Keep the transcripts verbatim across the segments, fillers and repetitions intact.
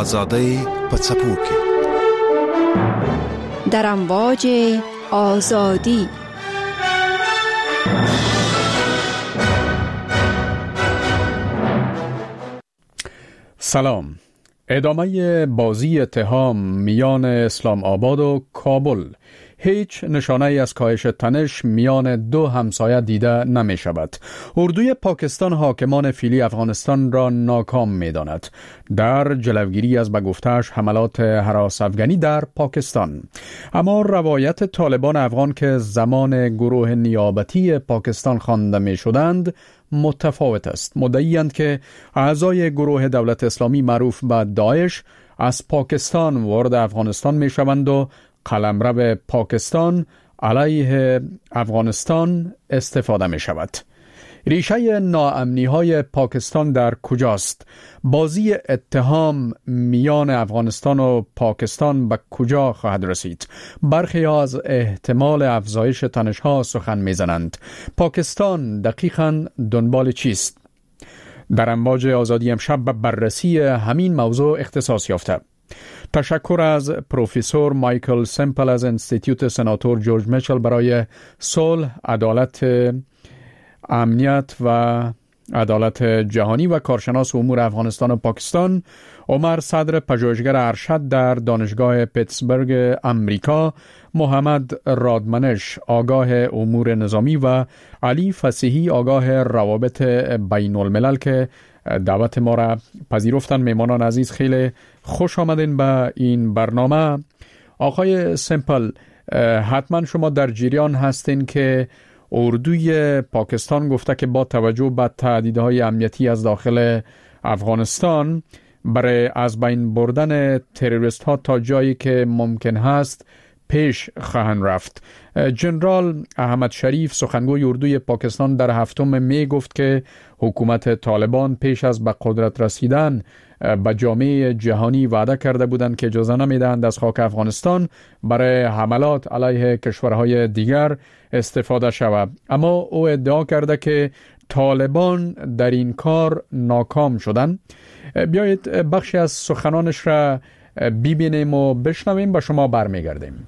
آزادی پڅپوکي در امواج آزادی. سلام. ادامه بازی اتهام میان اسلام آباد و کابل. هیچ نشانه ای از کاهش تنش میان دو همسایه دیده نمی شود. اردوی پاکستان حاکمان فعلی افغانستان را ناکام می داند در جلوگیری از به گفته‌اش حملات هراس افغانی در پاکستان. اما روایت طالبان افغان که زمان گروه نیابتی پاکستان خوانده می شدند متفاوت است. مدعی‌اند که اعضای گروه دولت اسلامی معروف به داعش از پاکستان وارد افغانستان می شوند و قلمرو پاکستان علیه افغانستان استفاده می شود. ریشه ناامنی های پاکستان در کجاست؟ بازی اتهام میان افغانستان و پاکستان به کجا خواهد رسید؟ برخی از احتمال افزایش تنش ها سخن می زنند. پاکستان دقیقاً دنبال چیست؟ در امواج آزادی امشب به بررسی همین موضوع اختصاص یافته. تشکر از پروفسور مایکل سمپل از انستیتیوت سناتور جورج میچل برای صلح، عدالت، امنیت و عدالت جهانی و کارشناس امور افغانستان و پاکستان، عمر صدر پژوهشگر ارشد در دانشگاه پیتسبرگ امریکا، محمد رادمنش آگاه امور نظامی و علی فصیحی آگاه روابط بین الملل که دعوت ما را پذیرفتن. میمانان عزیز خیلی خوش آمدین به این برنامه. آقای سمپل، حتما شما در جریان هستین که اردوی پاکستان گفته که با توجه به تهدیدهای امنیتی از داخل افغانستان برای از بین بردن تروریست ها تا جایی که ممکن هست پیش خواهند رفت. جنرال احمد شریف سخنگوی اردوی پاکستان در هفتم می گفت که حکومت طالبان پیش از به قدرت رسیدن به جامعه جهانی وعده کرده بودند که اجازه نمیدهند از خاک افغانستان برای حملات علیه کشورهای دیگر استفاده شود. اما او ادعا کرده که طالبان در این کار ناکام شدند. بیایید بخشی از سخنانش را ببینیم و بشنویم، با شما برمیگردیم.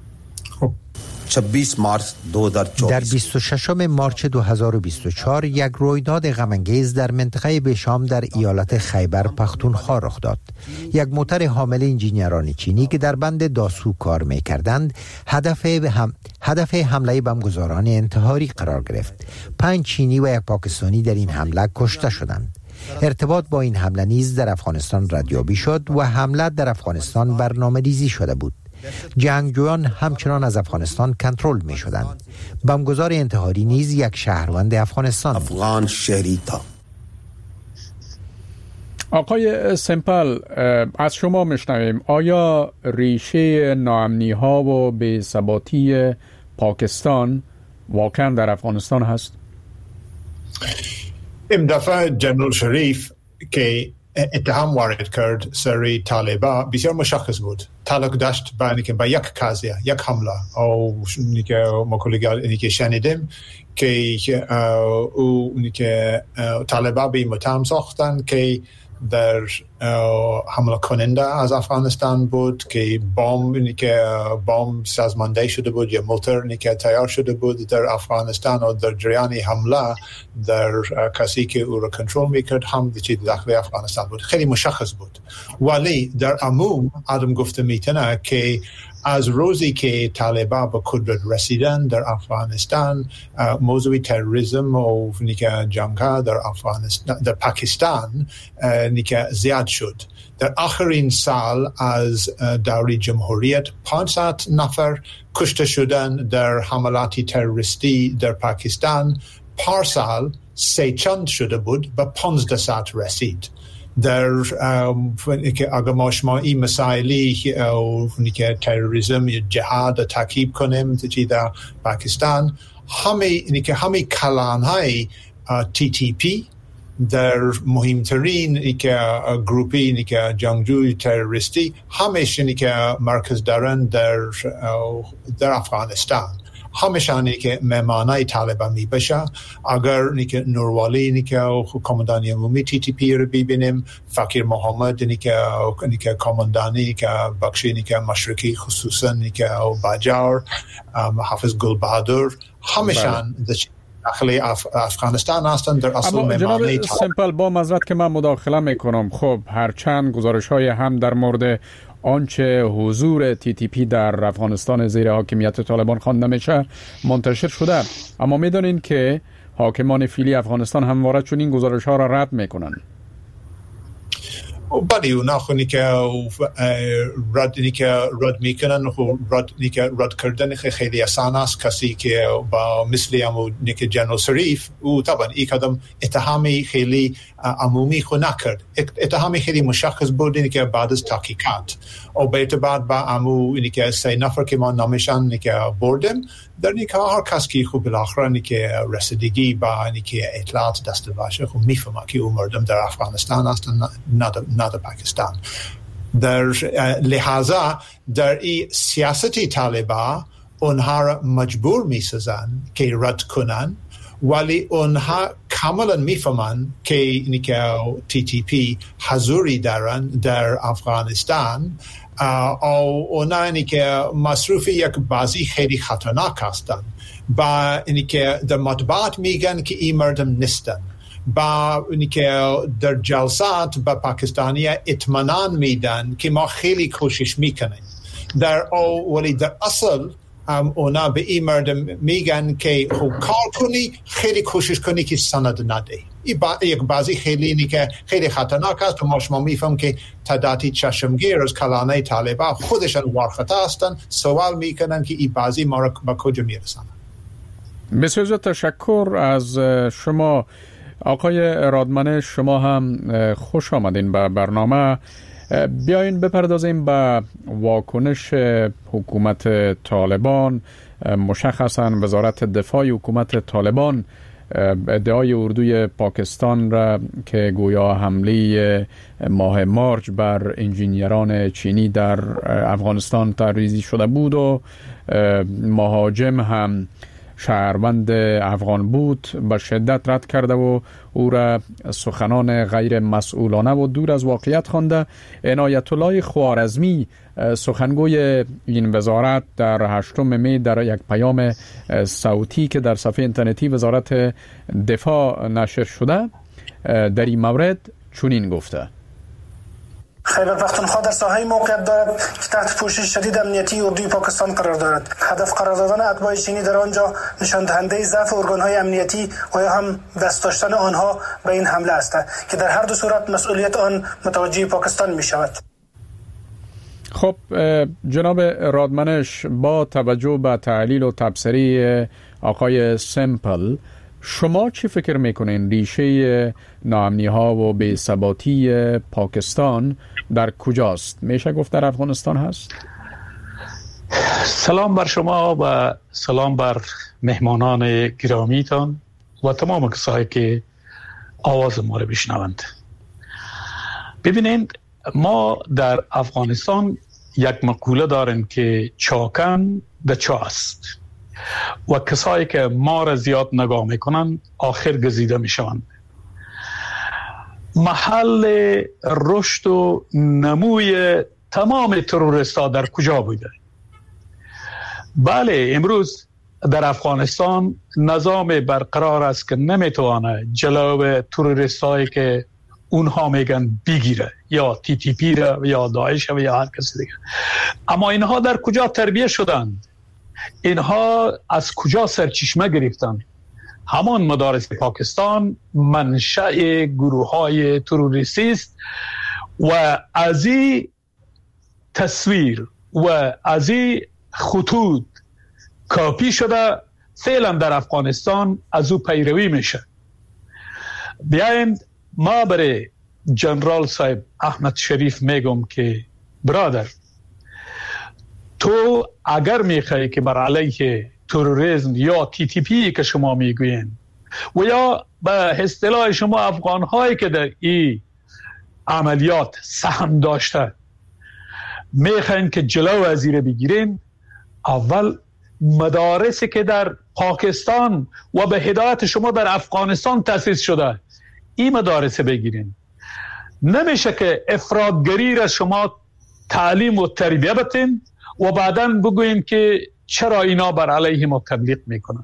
در بیست و ششم مارچ دو هزار و بیست و چهار یک رویداد غم‌انگیز در منطقه بشام در ایالت خیبر پختونخوا رخ داد. یک موتر حامل انجینیران چینی که در بند داسو کار می‌کردند هدف هم هدف حمله بمبگذاران انتحاری قرار گرفت. پنج چینی و یک پاکستانی در این حمله کشته شدند. ارتباط با این حمله نیز در افغانستان ردیابی شد و حمله در افغانستان برنامه‌ریزی شده بود. جنگجویان همچنان از افغانستان کنترل می شدند. بمبگذار انتحاری نیز یک شهروند افغانستان افغان شهری تا. آقای سمپل، از شما میشنویم آیا ریشه ناامنی ها و بی‌ثباتی پاکستان واقعا در افغانستان هست؟ این دفعه جنرال شریف که اتهام وارد کرد سری طالبا بسیار مشخص بود. تعلق داشت به اینکه با یک قضیه، یک حمله او اینکه ما کلیگال اینکه شنیدیم که او اینکه طالبا به متهم ساختن که در حمله کننده از افغانستان بود که بمب اینکه بمب سازمانده شده بود یا موتور اینکه تیار شده بود در افغانستان و در جریان حمله در کسی که او را کنترل میکرد هم چیز داخل افغانستان بود. خیلی مشخص بود. ولی در عموم آدم گفته میتونه که از روزی که طالبان به قدرت رسیدن در افغانستان موضوع تروریسم و نیکه جنگ‌ها در افغانستان در پاکستان نیکه زیاد شد. در آخرین سال از دوره جمهوریت پانصد نفر کشته شدن در حملاتی تروریستی در پاکستان. پارسال سه چند شده بود به پانزده صد رسید. در که اگر ما شما این مسائلی که تروریسم یا جهاد تاکید کنیم در پاکستان، همه اینی که همه کلان‌های تی تی پی در مهمترین که گروپی که جنگجوی تروریستی همش اینی که مرکز دارن در در افغانستان. همیشانی که مهمانای طالبان می بشه. اگر نیکه نوروالی نیکه کماندانی عمومی تی تی پی رو ببینیم، فقیر محمد نیکه نیکه کماندانی که بخشی نیکه مشرقی خصوصا نیکه باجار، حافظ گل بهادر، همیشان داخل اف... افغانستان هستند در اصل مهمانی طالبان. سمپل با معذرت که من مداخله میکنم، خب هرچند گزارش های هم در مورد آنچه حضور تی تی پی در افغانستان زیر حاکمیت طالبان خوانده میشه منتشر شده، اما میدونین که حاکمان فعلی افغانستان همواره چون این گزارش ها را رد میکنن. بله اونا خونی که رد نیکه رد میکنن و رد نیکه رد کردن خیلی آسان است. کسی که با مثلی همون نیکه جنرال شریف او طبعا این کدام اتهامی خیلی عمومی خو نکرد، اتهامی خیلی مشخص بود نیکه بعد از تحقیقات و به اعتبار با امو نیکه سه نفر که ما نامشان نیکه بردیم در نیکه هر کس که خوب بالاخره نیکه رسیدگی با نیکه اطلاعات داشته باشه خب میفهمه که اون مردم در افغانستان هستن نه نه در پاکستان. در لحاظا در این سیاستی طالبان اونها را مجبور میسازن که رد کنن، ولی اونها کاملا میفهمن که نیکه تی تی پی حضوری دارن در افغانستان او اونانی که مصروف یک بازی خیلی خطرناک هستند. با اینی که در مطبوعات میگن که این مردم نیستن، با اینی که در جلسات با پاکستانی اطمینان میدن که ما خیلی کوشش میکنیم در او، ولی در اصل هم اونا به این مردم میگن که خوب کار کنی، خیلی کوشش کنی که سند نده. این با یک بازی خیلی اینی که خیلی خطرناک است و ما شما میفهم که تعدادی چشمگیر از کلانه طالبان خودشان وارخطا هستن، سوال میکنن که این بازی ما را به کجا میرسانه. بسیار زیاد تشکر از شما آقای رادمنش، شما هم خوش آمدین به برنامه. بیاین بپردازیم به واکنش حکومت طالبان. مشخصاً وزارت دفاع حکومت طالبان ادعای اردوی پاکستان را که گویا حمله ماه مارچ بر انجینیران چینی در افغانستان طرحریزی شده بود و مهاجم هم شهروند افغان بود به شدت رد کرده و او را سخنان غیر مسئولانه و دور از واقعیت خوانده. عنایت الله خوارزمی سخنگوی این وزارت در هشتم می در یک پیام صوتی که در صفحه اینترنتی وزارت دفاع نشر شده در این مورد چنین گفته: خیبر پختونخوا در ساحه موقعیت دارد که تحت پوشش شدید امنیتی اردوی پاکستان قرار دارد. هدف قرار دادن اتباع چینی در آنجا نشان دهنده ضعف ارگان‌های امنیتی و یا هم دست داشتن آنها به این حمله است که در هر دو صورت مسئولیت آن متوجه پاکستان می شود. خب جناب رادمنش، با توجه به تحلیل و تبصری آقای سمپل، شما چی فکر میکنین ریشه ناامنی ها و بی ثباتی پاکستان در کجاست؟ میشه گفت در افغانستان هست؟ سلام بر شما و سلام بر مهمانان گرامیتان و تمام کسایی که آواز ما رو بشنوند. ببینید، ما در افغانستان یک مقوله داریم که چاکن به چا است و کسایی که ما را زیاد نگاه میکنن آخر گزیده میشوند. محل رشد و نموی تمام تروریست ها در کجا بوده؟ بله، امروز در افغانستان نظام برقرار است که نمیتوانه جلو تروریست هایی که اونها میگن بگیره، یا تی تی پی را یا داعش یا هر کسی دیگه. اما اینها در کجا تربیت شدند؟ اینها از کجا سرچشمه گرفتند؟ همان مدارس پاکستان منشأ گروه های تروریستی است و از این تصویر و از این خطوط کاپی شده فعلا در افغانستان از او پیروی میشه. بیایند ما برای جنرال صاحب احمد شریف میگم که برادر، تو اگر میخوای که بر علیه تروریسم یا تی تی پی که شما میگوین و یا به اصطلاح شما افغان هایی که در این عملیات سهم داشته میخواین که جلو وزیر بگیرین، اول مدارسی که در پاکستان و به هدایت شما در افغانستان تأسیس شده، این مدارس بگیرین. نمیشه که افراطگری را شما تعلیم و تربیه بتین و بعداً بگوین که چرا اینا بر علیه ما تبلیغ میکنن.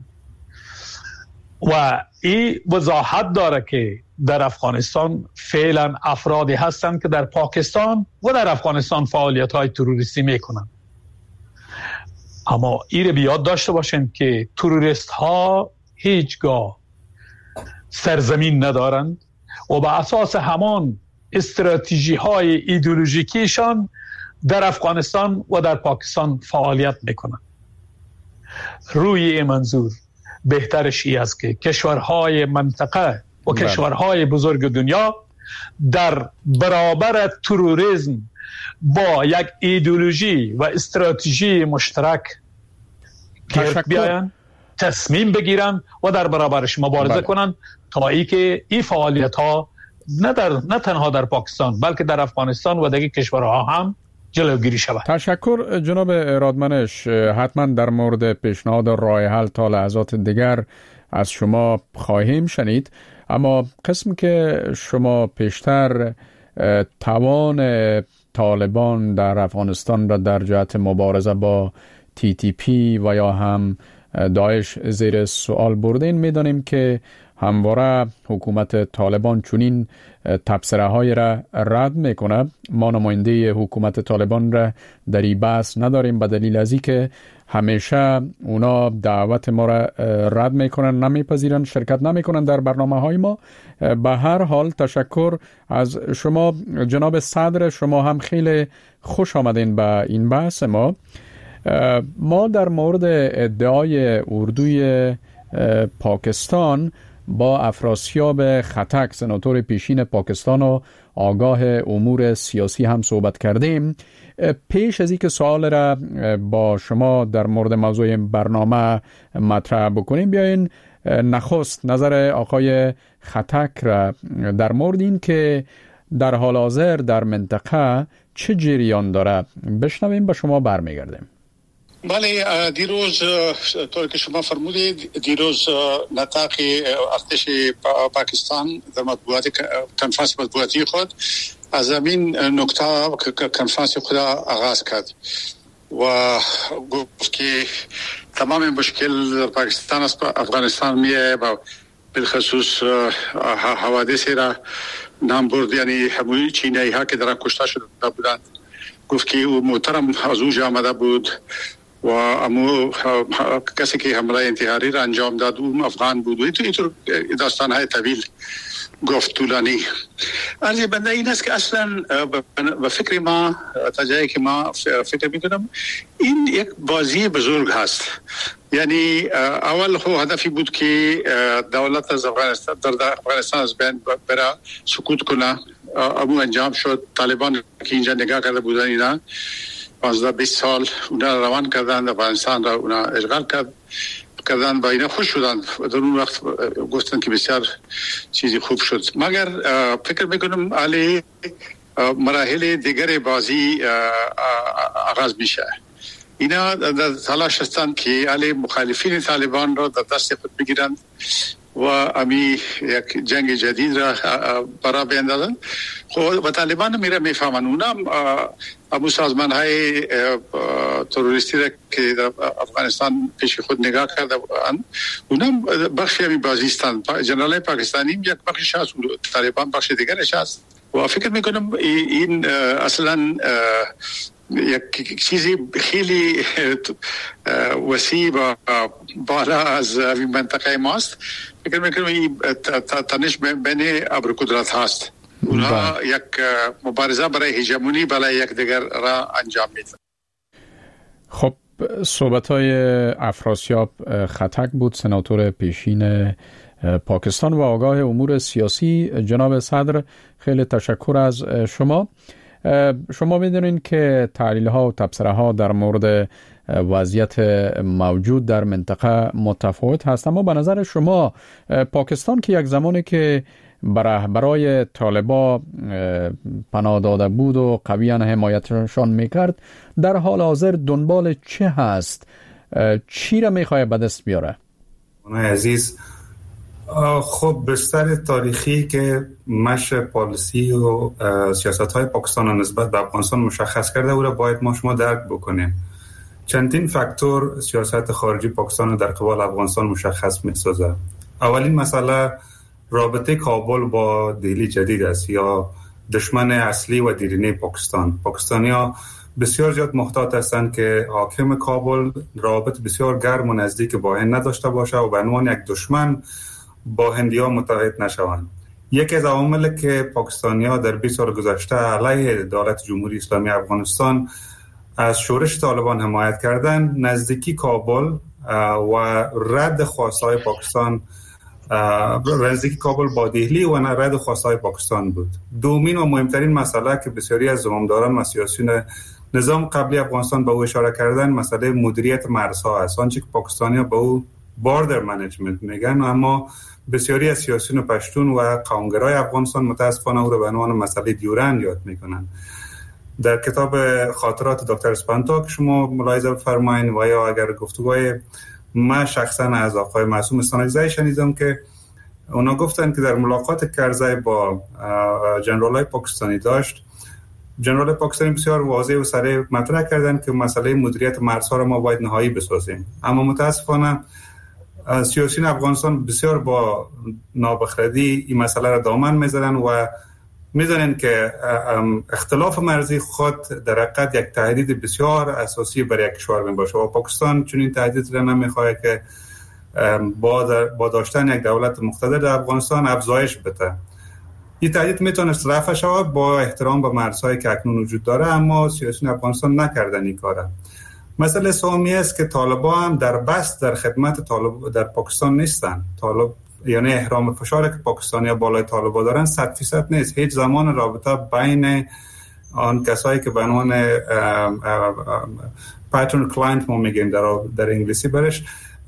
و این وضاحت داره که در افغانستان فعلا افرادی هستند که در پاکستان و در افغانستان فعالیت های تروریستی میکنن. اما این رو بیاد داشته باشین که تروریست ها هیچگاه سرزمین ندارند و به اساس همان استراتژی های ایدئولوژیکیشان در افغانستان و در پاکستان فعالیت میکنن. روی این منظور بهترش ای است که کشورهای منطقه و بله. کشورهای بزرگ دنیا در برابر تروریسم با یک ایدئولوژی و استراتژی مشترک گرد بیاین، تصمیم بگیرن و در برابرش مبارزه بله. کنن تا ای که این فعالیت ها نه, در، نه تنها در پاکستان بلکه در افغانستان و دیگر کشورها هم جلوگیری شود. تشکر جناب رادمنش. حتما در مورد پیشنهاد راه حل تا لحظات دیگر از شما خواهیم شنید، اما قسم که شما پیشتر توان طالبان در افغانستان را در جهت مبارزه با تی تی پی و یا هم داعش زیر سوال بردین، میدانیم که همواره حکومت طالبان چنین تبصره های را رد میکنه. ما نماینده حکومت طالبان را در این بحث نداریم به دلیل از اینکه همیشه اونا دعوت ما را رد میکنن، نمیپذیرن، شرکت نمیکنن در برنامه های ما. به هر حال تشکر از شما جناب صدر، شما هم خیلی خوش آمدین به این بحث ما. ما در مورد ادعای اردوی پاکستان با افراسیاب خطک سناتور پیشین پاکستان و آگاه امور سیاسی هم صحبت کردیم. پیش از اینکه سوال را با شما در مورد موضوع برنامه مطرح بکنیم، بیاین نخست نظر آقای خطک را در مورد این که در حال حاضر در منطقه چه جریان داره بشنویم، به شما برمیگردیم. بله، دیروز طور که شما فرمودید، دیروز نطاق ارتش پاکستان در مطبوعات کنفرانس مطبوعاتی خود از همین نکته کنفرانس خود آغاز کرد و گفت که تمام مشکل در پاکستان از افغانستان میه و بالخصوص حوادثی را نام برد، یعنی همون چینایی ها که در کشته شده بودند. گفت که او محترم از اوج آمده بود و امو کسی که حمله انتحاری را انجام داد اون افغان بود و اینطور داستانهای طویل گفت طولانی. عرض بنده این است که اصلا به فکر ما تا جایی که ما فکر میکنم این یک بازی بزرگ هست. یعنی اول خو هدفی بود که دولت از افغانستان در افغانستان از بین برای سکوت کنه، امو انجام شد. طالبان که اینجا نگاه کرده بودن اینا پانزده بیست سال اونا روان کردن، افغانستان را اونا اشغال کرد کردن، با اینا خوش شدن. در اون وقت گفتن که بسیار چیزی خوب شد. مگر فکر میکنم علی مراحل دیگر بازی آغاز میشه. اینا در تلاش هستند که علی مخالفین طالبان را در دست خود بگیرند و امی یک جنگ جدید را برا بیندازن. خب و طالبان میره میفهمن اونا ابو سازمان های تروریستی را که در افغانستان پیش خود نگاه کرده اونا بخشی همی بازیستان. جنرال پاکستانی یک بخشش هست، طالبان بخش دیگرش هست و فکر میکنم این اصلا یک چیزی خیلی وسیع و بالا از این منطقه ماست. فکر میکنم این تنش بین ابرقدرت هست. اونها یک مبارزه برای هژمونی برای یک دیگر را انجام میدن. خب صحبت‌های افراسیاب خطک بود، سناتور پیشین پاکستان و آگاه امور سیاسی. جناب صدر خیلی تشکر از شما. شما میدونین که تحلیل ها و تبصره ها در مورد وضعیت موجود در منطقه متفاوت هست، اما به نظر شما پاکستان که یک زمانی که برای طالبا پناه داده بود و قویان حمایتشان میکرد، در حال حاضر دنبال چه هست؟ چی را میخواه به دست بیاره؟ عزیز، خب بستر تاریخی که مش پالیسی و سیاست های پاکستان نسبت به افغانستان مشخص کرده او را باید ما شما درک بکنیم. چندین فاکتور سیاست خارجی پاکستان در قبال افغانستان مشخص می‌سازد. اولین مسئله رابطه کابل با دهلی جدید است یا دشمن اصلی و دیرینه پاکستان. پاکستانی‌ها بسیار زیاد محتاط هستند که حاکم کابل رابط بسیار گرم و نزدیک با هند نداشته باشه و به عنوان یک دشمن با هندی‌ها متحد نشوند. یکی از عواملی که پاکستانی‌ها در بیست سال گذشته علیه دولت جمهوری اسلامی افغانستان از شورش طالبان حمایت کردن، نزدیکی کابل و رد خواستهای پاکستان، نزدیکی کابل با دهلی و رد خواستهای پاکستان بود. دومین و مهمترین مسئله که بسیاری از زمامداران و سیاسیون نظام قبلی افغانستان به او اشاره کردن، مسئله مدیریت مرزها است. آنچه که پاکستانی‌ها به او باردر منیجمنت میگن، اما بسیاری از سیاسیون پشتون و قومگرای افغانستان متاسفانه او را به عنوان مسئله دیورند یاد میکنن. در کتاب خاطرات دکتر اسپانتا که شما ملاحظه بفرمایید و یا اگر گفتگوهای من شخصا از آقای معصوم استانکزی شنیدم که اونا گفتن که در ملاقات کرزی با جنرالای پاکستانی داشت، جنرال پاکستانی بسیار واضح و صریح مطرح کردن که مسئله مدیریت مرزها را ما باید نهایی بسازیم. اما متاسفانه سیاسیون افغانستان بسیار با نابخردی این مسئله را دامن می‌زنن و می‌دونن که اختلاف مرزی خود در حقیقت یک تهدید بسیار اساسی برای یک کشور باشه و پاکستان چون این تهدید را نمی‌خواد که با با داشتن یک دولت مقتدر در افغانستان افزایش بده. این تهدید میتونه رفع شود با احترام به مرزهایی که اکنون وجود داره، اما سیاسیون افغانستان نکردن این کارا. مسئله سومی است که طالبان هم در بست در خدمت طالب در پاکستان نیستن. طالب یعنی احرام فشاری که پاکستانی‌ها بالای طالبان دارن صد درصد نیست. هیچ زمان رابطه بین آن کسایی که به عنوان پاترن کلاینت ما میگیم در در انگلیسی برش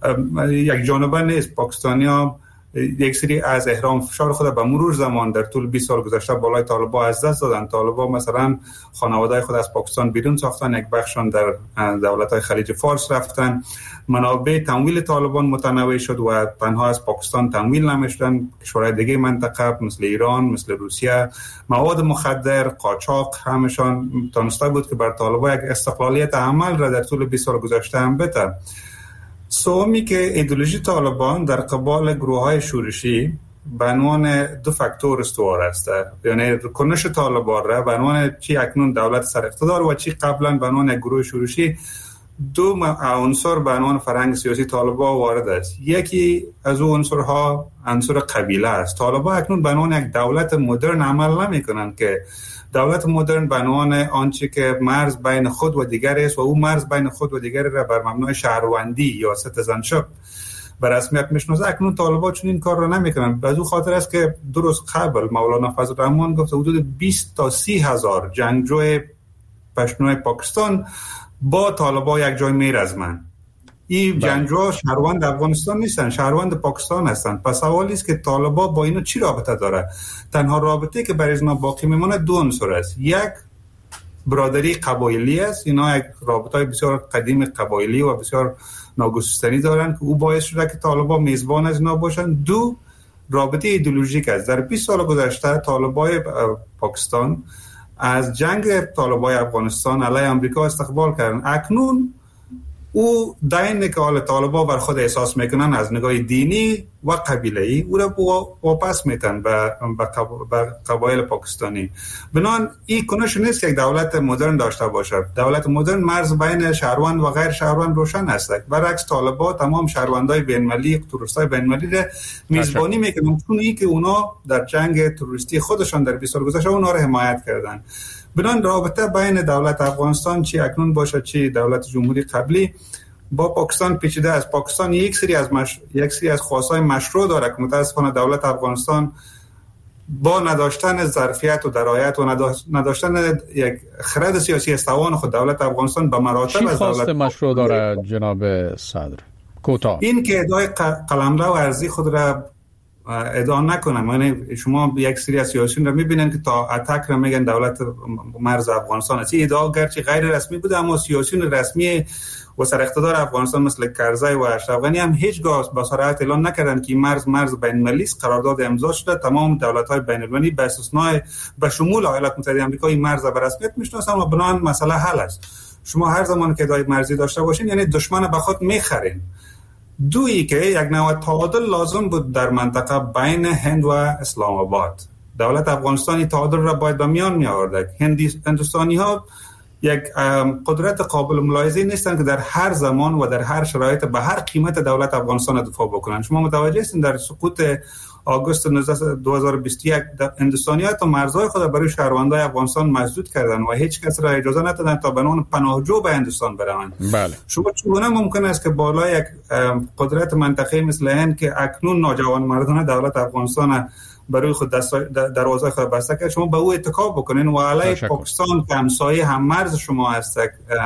یک جانبه نیست. پاکستانی‌ها یک سری از احرام فشار خود به مرور زمان در طول بیست سال گذشته بالای طالبان از دست دادن. طالبان مثلا خانواده‌های خود از پاکستان بیرون ساختن، یک بخششان در دولت‌های خلیج فارس رفتن، منابع تمویل طالبان متنوع شد و تنها از پاکستان تمویل نمی‌شدن، کشورهای دیگه منطقه مثل ایران، مثل روسیه، مواد مخدر، قاچاق همشان تونسته بود که بر طالبان یک استقلالیت عمل را در طول بیست سال گذشته هم بده. سومی که ایدئولوژی طالبان در قبال گروه‌های شورشی به عنوان دو فاکتور استوار است، یعنی کنش طالبان را به عنوان چی اکنون دولت سر اقتدار و چی قبلا به عنوان گروه شورشی دو عنصر به عنوان فرهنگ سیاسی طالبان وارد است. یکی از اون عنصرها عنصر قبیله است. طالبان اکنون به عنوان یک دولت مدرن عمل نمی‌کنند که دولت مدرن به عنوان آنچه که مرز بین خود و دیگر است و او مرز بین خود و دیگر را بر مبنای شهروندی یا سیتیزنشیپ به رسمیت میشناسه. اکنون طالبان چون این کار را نمیکنن. به او خاطر است که دو روز قبل مولانا فضل الرحمن گفت حدود بیست تا سی هزار جنگجوی پشتونای پاکستان با طالبان یک جای میرزمن. این جنگجوها شهروند افغانستان نیستن، شهروند پاکستان هستند. پس سوالی است که طالبان با اینا چی رابطه داره؟ تنها رابطه که برای اینا باقی میمونه دو عنصر است. یک برادری قبایلی است، اینا یک رابطه بسیار قدیم قبایلی و بسیار ناگسستنی دارن که او باعث شده که طالبان میزبان از اینا باشن. دو رابطه ایدئولوژیک است. در بیست سال گذشته طالبان پاکستان از جنگ طالبان افغانستان علیه آمریکا استقبال کردن. اکنون او دینی که حال طالبان بر خود احساس میکنن از نگاه دینی و قبیله‌ای او را واپس میتن به قبایل پاکستانی. بنابراین این کنش نیست که یک دولت مدرن داشته باشه. دولت مدرن مرز بین شهروند و غیر شهروند روشن است. برعکس طالبان تمام شهروندای بین‌المللی، تروریستای بین‌المللی را میزبانی میکنن، چون این که اونا در جنگ تروریستی خودشان در بیست سال گذشته اونا را حمایت کردن. بنابراین رابطه بین دولت افغانستان چی اکنون باشه چی دولت جمهوری قبلی با پاکستان پیچیده است. پاکستان یک سری از مش... یک سری از خواستهای مشروع داره که متاسفانه دولت افغانستان با نداشتن ظرفیت و درایت و نداشتن یک خرد سیاسی استوان خود دولت افغانستان به مراتب از دولت مشروع داره. جناب صدر کوتاه این که ادعای قلمرو ارضی خود را ادعا نکنم. یعنی شما یک سری از سیاسیون رو میبینن که تا اتک رو میگن دولت مرز افغانستان است. ادعا گرچه غیر رسمی بوده اما سیاسیون رسمی و سر اقتدار افغانستان مثل کرزی و اشرف غنی هم هیچگاه با صراحت اعلان نکردن که مرز مرز بین المللی است. قرارداد امضا شده، تمام دولت‌های بین المللی به استثنای به شمول ایالات متحده آمریکا این مرز به رسمیت میشناسن و بنابراین مسئله حل است. شما هر زمان که ادعای مرزی داشته باشین یعنی دشمن به خود میخرین. دویی که یک نوع تعادل لازم بود در منطقه بین هند و اسلام آباد. دولت افغانستانی تعادل را باید به میان می آورد. هندوستانی ها یک قدرت قابل ملاحظه نیستند که در هر زمان و در هر شرایط به هر قیمت دولت افغانستان دفاع بکنند. شما متوجه هستید در سقوط آگوست دو هزار و بیست و یک هندوستانی‌ها تا مرزهای خود برای شهروندان افغانستان مسدود کردند و هیچ کس را اجازه ندادند تا به عنوان پناهجو به هندوستان بروند. بله. شما چگونه ممکن است که بالا یک قدرت منطقه‌ای مثل هند که اکنون ناجوانمردانه دولت افغانستان برای خود دروازه خود بسته کرد شما به او اتکا بکنین و علیه پاکستان که همسایه هم مرز شما هست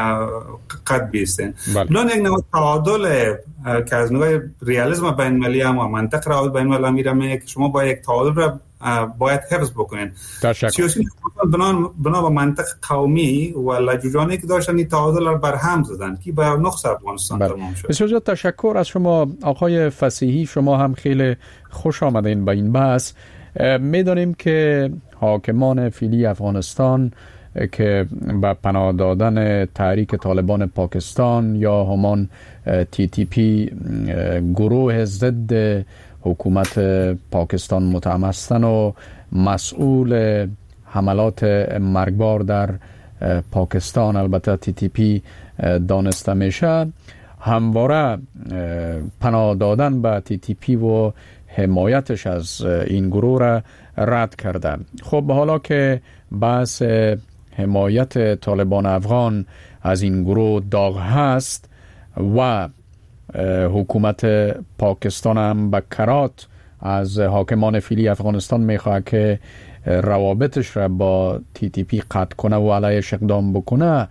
قد بیستین. بلان یک نوع تعادل که از نگاه ریالیسم بین المللی هم و منطق روابط بین المللی میره میگه که شما با یک تعادل را باید حفظ بکنین. سیاسی بنا بنا به منطق قومی و لجوجانه که داشتن این تعادل را برهم زدن که به نقص افغانستان تمام شد. بسیار زیاد تشکر از شما آقای فصیحی. شما هم خیلی خوش آمدین به این بحث. میدانیم که حاکمان فعلی افغانستان که به پناه دادن تحریک طالبان پاکستان یا همان تی تی پی گروه ضد حکومت پاکستان متهم هستند و مسئول حملات مرگبار در پاکستان البته تی تی پی دانسته میشه، همواره پناه دادن به تی تی پی و حمایتش از این گروه را رد کرده. خب حالا که بحث حمایت طالبان افغان از این گروه داغ هست و حکومت پاکستان هم به کرات از حاکمان فعلی افغانستان میخواد که روابطش را با تی تی پی قطع کنه و علیهش اقدام بکنه،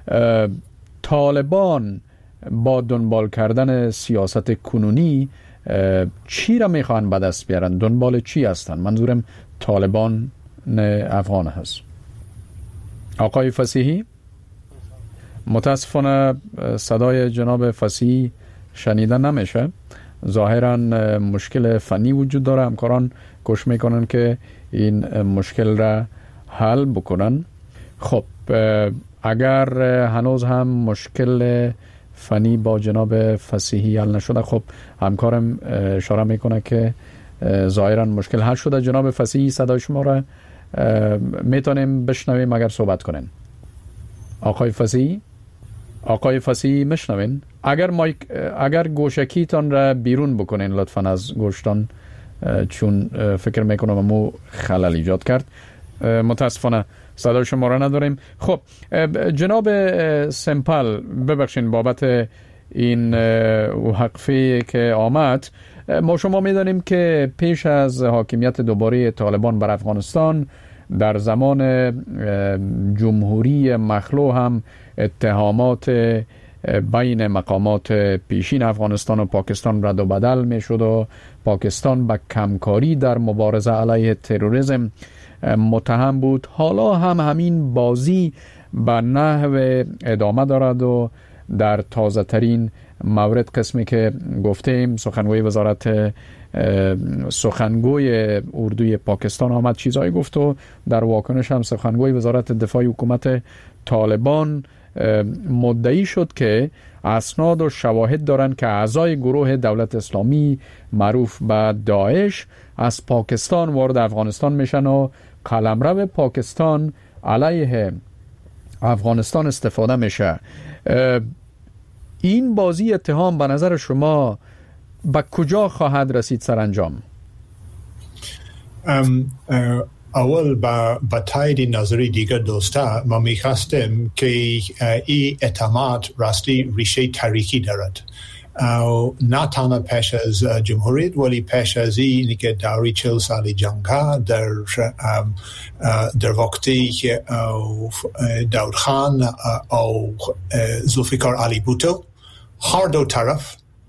طالبان با دنبال کردن سیاست کنونی چی را میخوان به دست بیارن؟ دنبال چی هستن؟ منظورم طالبان افغان هست. آقای فصیحی، متاسفانه صدای جناب فصیحی شنیده نمیشه. ظاهرا مشکل فنی وجود داره. همکاران کوشش میکنن که این مشکل را حل بکنن. خب اگر هنوز هم مشکل فنی با جناب فصیحی حل نشده، خب همکارم اشاره میکنه که ظاهرا مشکل حل شده. جناب فصیحی صدای شما را میتونیم بشنویم اگر صحبت کنین. آقای فصیحی آقای فصیحی میشنوین؟ اگر مایک اگر گوشکیتان را بیرون بکنین لطفا از گوشتان، چون فکر میکنم مو خلل ایجاد کرد. متاسفانه صدای شما را نداریم. خب جناب سمپل، ببخشین بابت این وقفه که آمد. ما شما میدانیم که پیش از حاکمیت دوباره طالبان بر افغانستان در زمان جمهوری مخلوع هم اتهامات بین مقامات پیشین افغانستان و پاکستان رد و بدل می شد و پاکستان به کمکاری در مبارزه علیه تروریسم متهم بود. حالا هم همین بازی به نحو ادامه دارد و در تازه ترین مورد قسمی که گفتیم سخنگوی وزارت سخنگوی اردوی پاکستان آمد چیزایی گفت و در واکنش هم سخنگوی وزارت دفاع حکومت طالبان مدعی شد که اسناد و شواهد دارند که اعضای گروه دولت اسلامی معروف به داعش از پاکستان وارد افغانستان میشن و قلمرو پاکستان علیه افغانستان استفاده میشه. این بازی اتهام به نظر شما به کجا خواهد رسید سرانجام؟ اول با با تایید نظری دیگر دوستا ما میخواستیم که این اتهامات راستی ریشه تاریخی دارد. نه تنها پیش از جمهوریت ولی پیش از این که دوری چهل سالی جنگ ها در در وقتی که داود خان او ذوالفقار علی بوتو هر دو طرف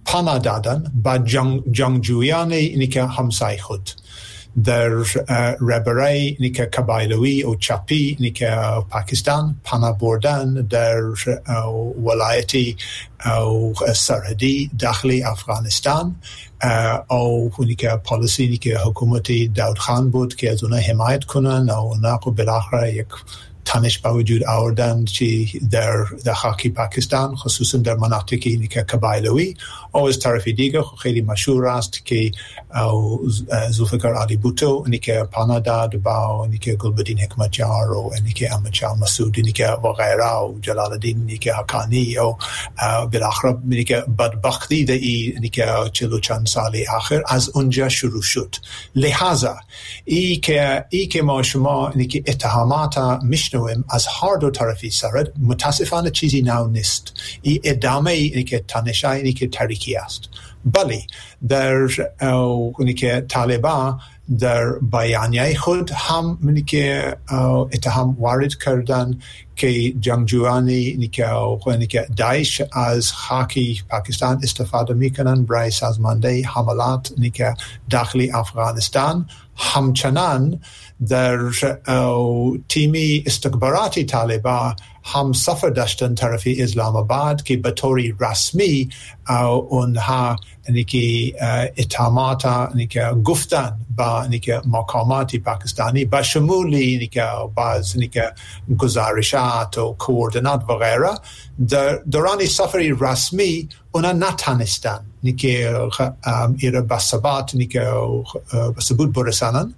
پناه دادن با جنگ جنگجویان اینی که همسایه خود در ربرای اینی که قبایلوی و چپی اینی که پاکستان پناه بردن در ولایتی او سرحدی داخلی افغانستان او اینی که پالیسی اینی که حکومتی داود خان بود که از اونها حمایت کنن و اونها بالاخره یک تنش با وجود آوردن چی در در خاکی پاکستان خصوصا در مناطقی اینی که قبایلوی او از طرف دیگه خیلی مشهور است که ذوالفقار علی بوتو اینی که پناه داد با اینی که گلبدین حکمتیار و اینی که احمد شاه مسعود اینی که و غیره و جلال الدین اینی که حقانی و بالاخره اینی که بدبختی در اینی که چلو چند سالی آخر از اونجا شروع شد. لحاظا ای که ای که ما شما اینی که اتهامات میشنویم از هر دو طرفی سرد متاسفانه چیزی نو نیست. ای ادامه اینی که تنشای اینی که تاریکی است. بله در اینی که طالبان در بیانیه خود هم اینی که اتهام وارد کردن که جنگجویانی اینی که اینی که داعش از خاکی پاکستان استفاده میکنن برای سازماندهی حملات اینی که داخلی افغانستان. همچنان در تیمی استخباراتی طالبان هم سفر داشتن طرف اسلام آباد که به طور رسمی اونها یعنی که اتهامات یعنی که گفتن با یعنی که مقامات پاکستانی با شمول یعنی که بعض یعنی که گزارشات و کوردینات و غیره در دوران سفر رسمی اونا نتانستن یعنی که ایره به ثبات یعنی که به ثبوت برسانن.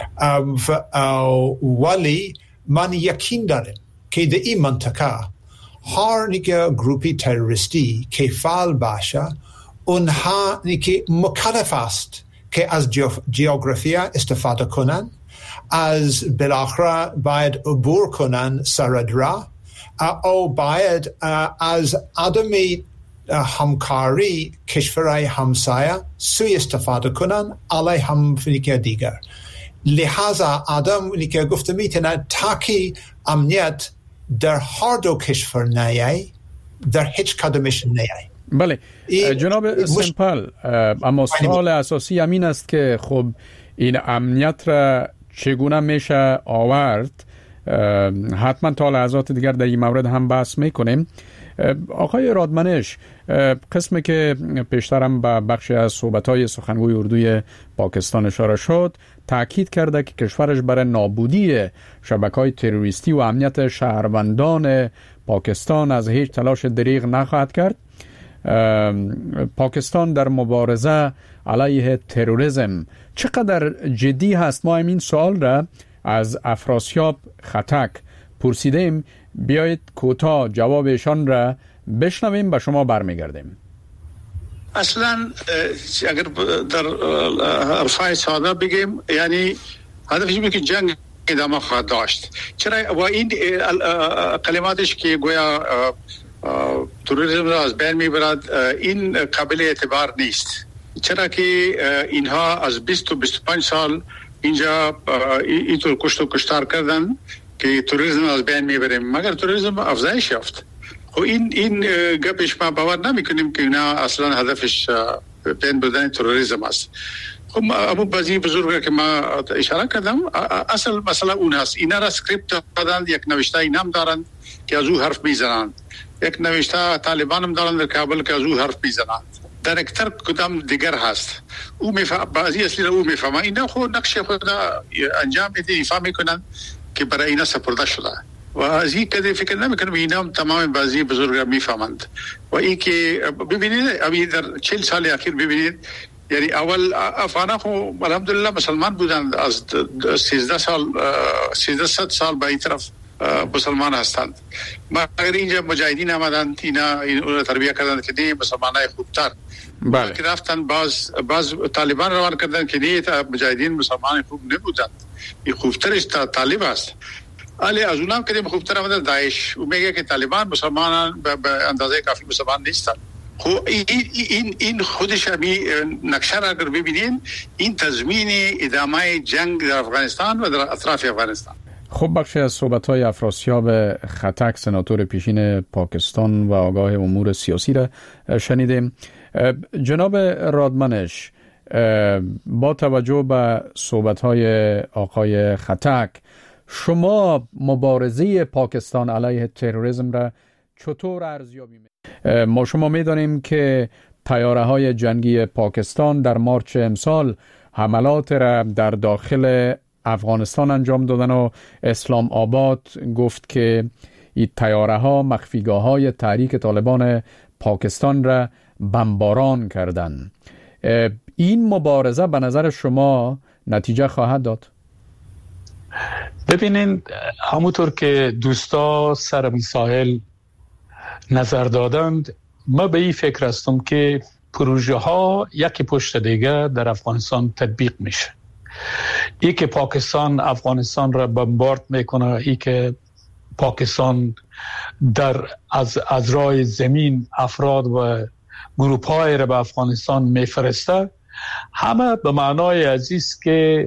ولی من یقین دارم که در این منطقه هر نیکه گروپی تروریستی که فعال باشه اونها نیکه مکلف است که از جغرافیا استفاده کنن، از بالاخره باید عبور کنن سرد را او باید از عدم همکاری کشورهای همسایه سوی استفاده کنن علیه هم نیکه دیگر. لحاظا آدم نیکه گفته میتونه تاکی امنیت در هر دو کشور نیایی در هیچ کدامش نیایی. بله جناب سمپل، اما سوال اساسی همین است که خب این امنیت را چگونه میشه آورد؟ حتما تا لحظات دیگر در این مورد هم بحث میکنیم. آقای رادمنش، قسمی که پیشترم به بخش از صحبت‌های سخنگوی اردوی پاکستان اشاره شد، تاکید کرده که کشورش برای نابودی شبکه‌های تروریستی و امنیت شهروندان پاکستان از هیچ تلاش دریغ نخواهد کرد. پاکستان در مبارزه علیه تروریسم چقدر جدی هست؟ ما همین سوال را از افراسیاب خطک پرسیدیم. بیایید کوتاه جوابشان را بشنویم و شما برمیگردیم. اصلا اگر در ارفای ساده بگیم یعنی هدفش اینه که جنگ ادامه خواهد داشت. چرا و این کلماتش که گویا تروریسم را از بین میبرد این قابل اعتبار نیست. چرا که اینها از بیست تا بیست و پنج سال اینجا اینطور کشت و کشتار کردن که تروریسم از بین میبریم، مگر تروریسم افزایش یافت. خب این این گپش ما باور نمیکنیم که اینا اصلا هدفش بین بردن تروریسم است. خب ابو بازی بزرگ که ما اشاره کردم اصل مسئله اون هست. اینا را اسکریپت دادن، یک نوشته نام دارن که از او حرف میزنن، یک نوشته طالبان هم دارن در کابل که از او حرف میزنن. دایرکتر کدام دیگر هست او میفهم، بعضی اصلی او میفهمه. اینا خود نقشه خود انجام میدن، ایفا میکنن که برای اینا سپرده شده و از این کدی فکر نمیکنم اینا هم تمام بعضی بزرگ میفهمند. و این که ببینید ابی در چهل سال اخیر ببینید یعنی اول افغان خو الحمدلله مسلمان بودند، از سیزده سال سیزده سال به این طرف مسلمان هستند. مگر اینجا مجاهدین آمدند اینا این تربیت کردند که دی مسلمانای خوبتر بله که رفتن باز باز طالبان روان کردند که دی مجاهدین مسلمان خوب نبودند، این خوبترش طالب است. علی از اونم که خوبتر آمدن داعش. او میگه که طالبان مسلمانان به اندازه کافی مسلمان نیستند. خب این این این خودش می نقشه را اگر ببینین این تضمین ادامه جنگ در افغانستان و در اطراف افغانستان. خب بخشی از صحبت‌های افراسیاب خطک سناتور پیشین پاکستان و آگاه امور سیاسی را شنیدیم. جناب رادمنش، با توجه به صحبت‌های آقای خطک، شما مبارزه پاکستان علیه تروریسم را چطور ارزیابی می‌کنید؟ ما شما می‌دانیم که طیاره‌های جنگی پاکستان در مارچ امسال حملات را در داخل افغانستان انجام دادن و اسلام آباد گفت که این طیاره‌ها مخفیگاه‌های تحریک طالبان پاکستان را بمباران کردند. این مبارزه به نظر شما نتیجه خواهد داد؟ ببینین، همونطور که دوستا سر مسائل نظر دادند، ما به این فکر هستم که پروژه ها یکی پشت دیگه در افغانستان تطبیق میشه. ای که پاکستان افغانستان را بمبارد میکنه، ای که پاکستان در از از راه زمین افراد و گروپ های را به افغانستان میفرسته، همه به معنای عزیز که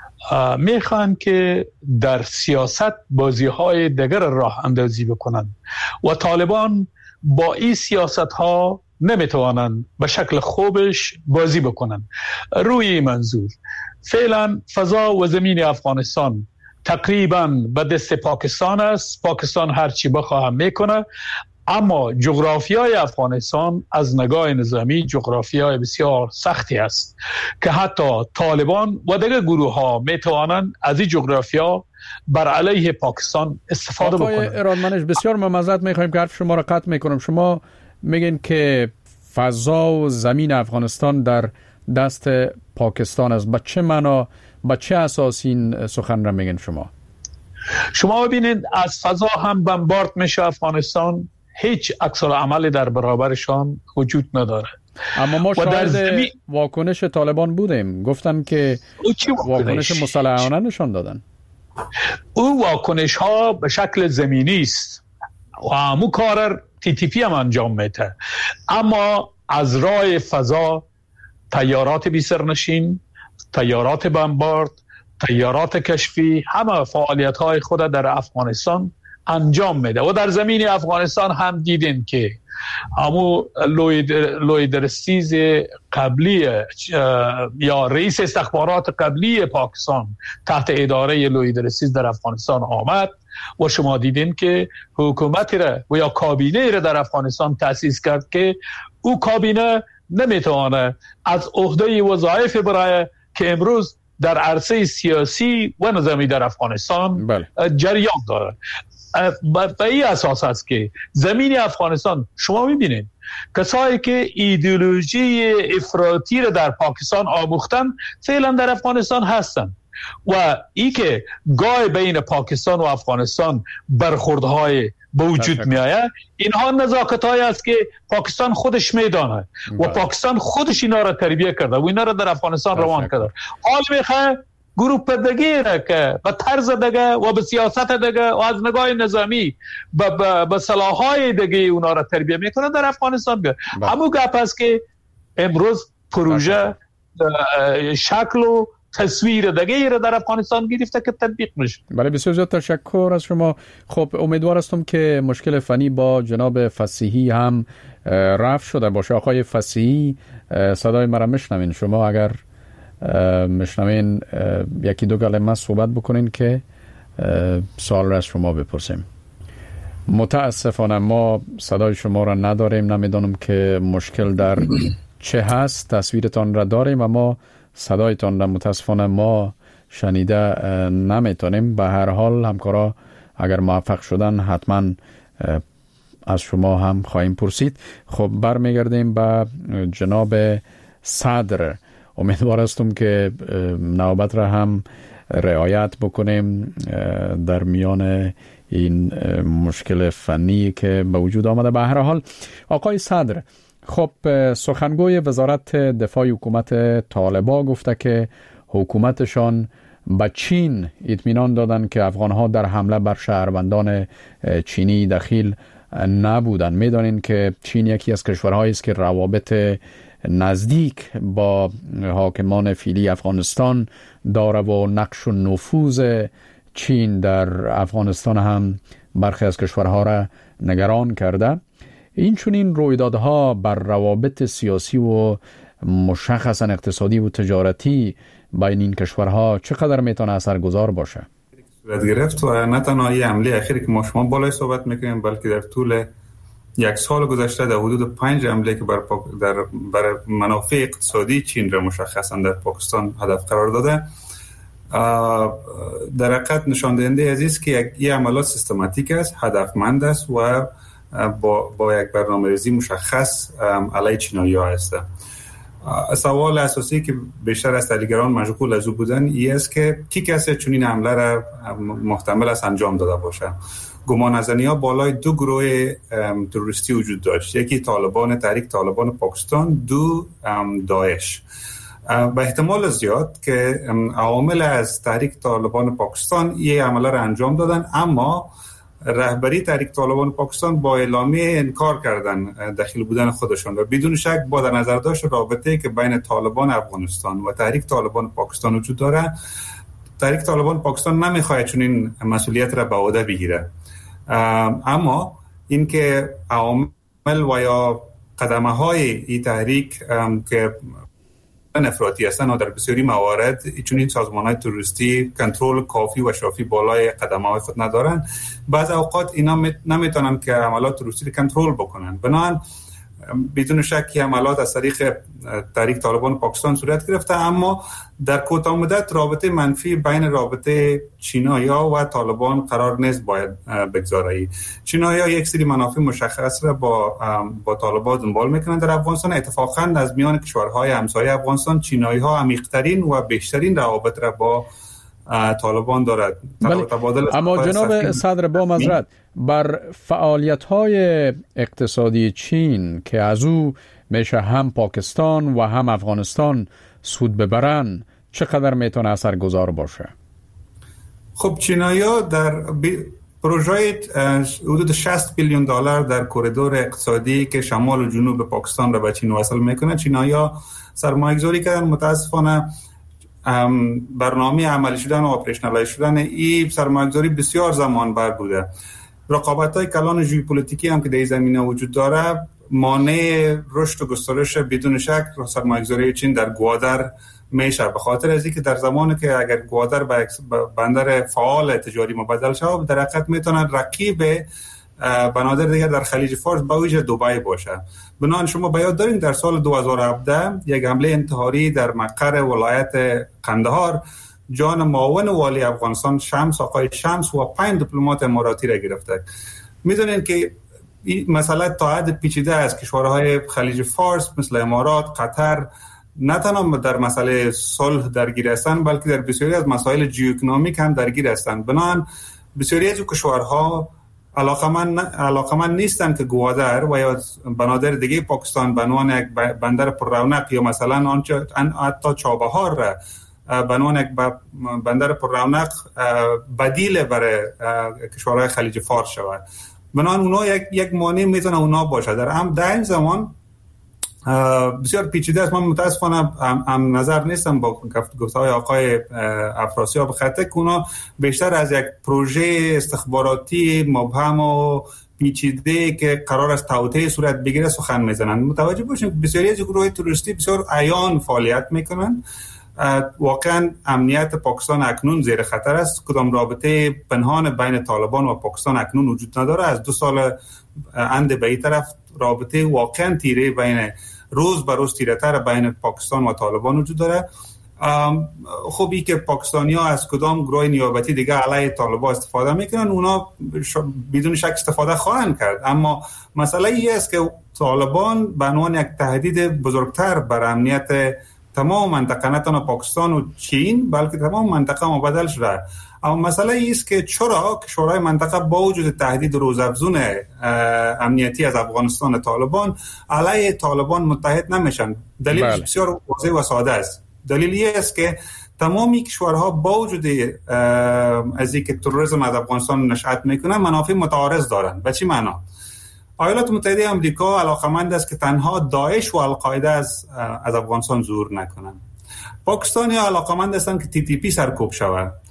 میخوان که در سیاست بازی های دیگر راه اندازی بکنن و طالبان با این سیاست ها نمیتوانند به شکل خوبش بازی بکنن. روی این منظور فعلا فضا و زمین افغانستان تقریبا به دست پاکستان است. پاکستان هرچی بخواه میکنه، اما جغرافیای افغانستان از نگاه نظامی جغرافیای بسیار سختی است که حتی طالبان و دیگر گروه ها میتوانند از این جغرافیا بر علیه پاکستان استفاده بکنند. آقای رادمنش، بسیار ممزد میخوایم که حرف شما را قطع میکنم. شما میگین که فضا و زمین افغانستان در دست پاکستان است. با چه معنا، با چه اساس این سخن را میگین شما؟ شما ببینید از فضا هم بمبارد میشه افغانستان، هیچ عکس العملی در برابرشان وجود نداره. اما ما شاهد زمین... واکنش طالبان بودیم، گفتن که واکنش مسلحانه نشان دادن. او واکنش ها به شکل زمینی است و همو کار تی تی پی هم انجام میده، اما از راه فضا طیارات بی سرنشین، طیارات بمبارد، طیارات کشفی، همه فعالیت های خود در افغانستان انجام میده و در زمین افغانستان هم دیدین که همو لویدرسیز قبلی یا رئیس استخبارات قبلی پاکستان تحت اداره لویدرسیز در افغانستان آمد و شما دیدین که حکومتی را و یا کابینه را در افغانستان تأسیس کرد که او کابینه نمیتونه از عهده وظایف برای که امروز در عرصه سیاسی و نظامی در افغانستان بله. جریان داره. به این اساس است که زمین افغانستان شما میبینید کسایی که ایدئولوژی افراطی را در پاکستان آموختن فعلا در افغانستان هستند و ای که گاه بین پاکستان و افغانستان برخوردهای به وجود می آید، اینها نزاکت های است که پاکستان خودش میدانه و پاکستان خودش اینا را تربیه کرده و اینا را در افغانستان روان کرده. حال میخواه گروپ دگی را که به طرز دگه و به سیاست دگه و از نگاه نظامی به صلاحهای دگه اونا را تربیه میکنه در افغانستان بیاد. همون گپ است که امروز پروژه شکل و تصویر دیگه را در افغانستان گرفته که تطبیق میشه. بله، بسیار زیاد تشکر از شما. خب امیدوار هستم که مشکل فنی با جناب فصیحی هم رفع شده باشه. آقای فصیحی، صدای مرا میشنوین؟ شما اگر میشنوین یکی دو کلمه صحبت بکنین که سوال را از شما بپرسیم. متاسفانه ما صدای شما را نداریم، نمیدانم که مشکل در چه هست. تصویرتان را داریم اما صدایتان را متاسفانه ما شنیده نمیتونیم. به هر حال همکارا اگر موفق شدن حتما از شما هم خواهیم پرسید. خب برمیگردیم به جناب صدر. امیدوار هستم که نوبت را هم رعایت بکنیم در میان این مشکل فنی که به وجود آمده. به هر حال آقای صدر، خب سخنگوی وزارت دفاع حکومت طالبان گفته که حکومتشان به چین اطمینان دادن که افغانها در حمله بر شهروندان چینی دخیل نبودند. میدانین که چین یکی از کشورهایی است که روابط نزدیک با حاکمان فعلی افغانستان داره و نقش و نفوذ چین در افغانستان هم برخی از کشورها را نگران کرده. این چنین رویدادها بر روابط سیاسی و مشخصا اقتصادی و تجارتی بین این کشورها چقدر میتونه اثرگذار باشه؟ صورت گرفت و نه تنها این حمله اخیری که ما شما بالای صحبت میکنیم، بلکه در طول یک سال گذشته در حدود پنج حمله که بر در بر منافع اقتصادی چین را مشخصا در پاکستان هدف قرار داده، در حقیقت نشان دهنده از است که یک این عملیات سیستماتیک است، هدفمند است و با با یک برنامه‌ریزی مشخص علیه چینایی‌ها است. سوال اساسی که بیشتر از تحلیلگران مشغول از او بودن این است که کی کسی چنین حمله را محتمل است انجام داده باشه. گمان از ها بالای دو گروه تروریستی وجود داشت، یکی طالبان، تحریک طالبان پاکستان، دو داعش. به احتمال زیاد که عوامل از تحریک طالبان پاکستان این عمله را انجام دادن، اما رهبری تحریک طالبان پاکستان با اعلامیه انکار کردن دخیل بودن خودشان و بدون شک با در نظر داشت رابطه که بین طالبان افغانستان و تحریک طالبان پاکستان وجود داره، تحریک طالبان پاکستان نمیخواهد چون این مسئولیت را به عهده بگیره. اما اینکه عوامل و یا قدمه های این تحریک که افراطی هستند و در بسیاری موارد چون این سازمان‌های تروریستی کنترل کافی و شافی بالای قدم‌های خود ندارن، بعض اوقات اینا نمیتونن که عملیات تروریستی رو کنترل بکنن. بنابراین بدون شک حملات از طریق تحریک طالبان پاکستان صورت گرفته، اما در کوتاه مدت رابطه منفی بین رابطه چینایی‌ها و طالبان قرار نیست باید بگذاره. چینایی‌ها یک سری منافع مشخص را با با طالبان دنبال میکنن در افغانستان. اتفاقاً از میان کشورهای همسایه افغانستان چینایی‌ها عمیق‌ترین و بیشترین روابط را با طالبان دارد. اما جناب صدر با معذرت، بر فعالیت‌های اقتصادی چین که از او میشه هم پاکستان و هم افغانستان سود ببرن چقدر میتونه اثرگذار باشه؟ خب چینایی‌ها در پروژه حدود شصت بیلیون دلار در کریدور اقتصادی که شمال و جنوب پاکستان را به چین وصل میکنه، چینایی‌ها سرمایه‌گذاری کردن. متاسفانه برنامه عملی شدن و اپریشنالایز شدن این سرمایه‌گذاری بسیار زمان بر بوده. رقابت‌های کلان ژئوپلیتیکی هم که در این زمینه وجود داره مانع رشد و گسترش بدون شک سرمایه‌گذاری چین در گوادر میشه، به خاطر از اینکه در زمانی که اگر گوادر به بندر فعال تجاری مبدل شود در حقیقت میتونه رقیب بنادر دیگر در خلیج فارس به ویژه دبی باشه. بنابراین شما به یاد دارین در سال دو هزار و هفده یک حمله انتحاری در مقر ولایت قندهار جان معاون والی افغانستان شمس آقای شمس و پنج دیپلمات اماراتی را گرفته. میدونین که این مسئله تا حد پیچیده است. کشورهای خلیج فارس مثل امارات، قطر نه تنها در مسئله صلح درگیر هستند بلکه در بسیاری از مسائل ژئواکونومیک هم درگیر هستند. بنابراین بسیاری از کشورها علاقمند علاقمند نیستند که گوادر و یا بنادر دیگه پاکستان به عنوان یک بندر پر رونق یا مثلا آنچه حتی چابهار را به عنوان یک بندر پر رونق بدیل برای کشورهای خلیج فارس شود. بنابراین اونا یک یک مانع میتونه اونا باشه. در هم در این زمان بسیار پیچیده است. من متاسفانه هم, هم نظر نیستم با گفتهای آقای افراسیاب خطه که اونا بیشتر از یک پروژه استخباراتی مبهم و پیچیده که قرار است توطئه صورت بگیره سخن میزنن. متوجه باشیم بسیاری از گروه تروریستی بسیار عیان فعالیت میکنن. واقعا امنیت پاکستان اکنون زیر خطر است. کدام رابطه پنهان بین طالبان و پاکستان اکنون وجود نداره. از دو سال اند به این طرف رابطه واقعا تیره بین روز به روز تیره تر بین پاکستان و طالبان وجود داره. خوبی که پاکستانی ها از کدام گروه نیابتی دیگه علیه طالبان استفاده میکنن اونا بدون شک استفاده خواهند کرد، اما مسئله این است که طالبان به عنوان یک تهدید بزرگتر بر امنیت تمام منطقه نه تنها پاکستان و چین بلکه تمام منطقه مبدل شده. اما مسئله ای است که چرا کشورهای منطقه با وجود تهدید روزافزون امنیتی از افغانستان و طالبان علیه طالبان متحد نمیشن؟ دلیلش بله. بسیار واضح و ساده است. دلیل این است که تمامی کشورها با وجود از اینکه تروریسم از افغانستان نشأت میکنه منافع متعارض دارن. به چی معنا؟ ایالات متحده آمریکا علاقمند است که تنها داعش و القاعده از از افغانستان ظهور نکنند. پاکستانی علاقمند هستند که تی تی پی سرکوب شود.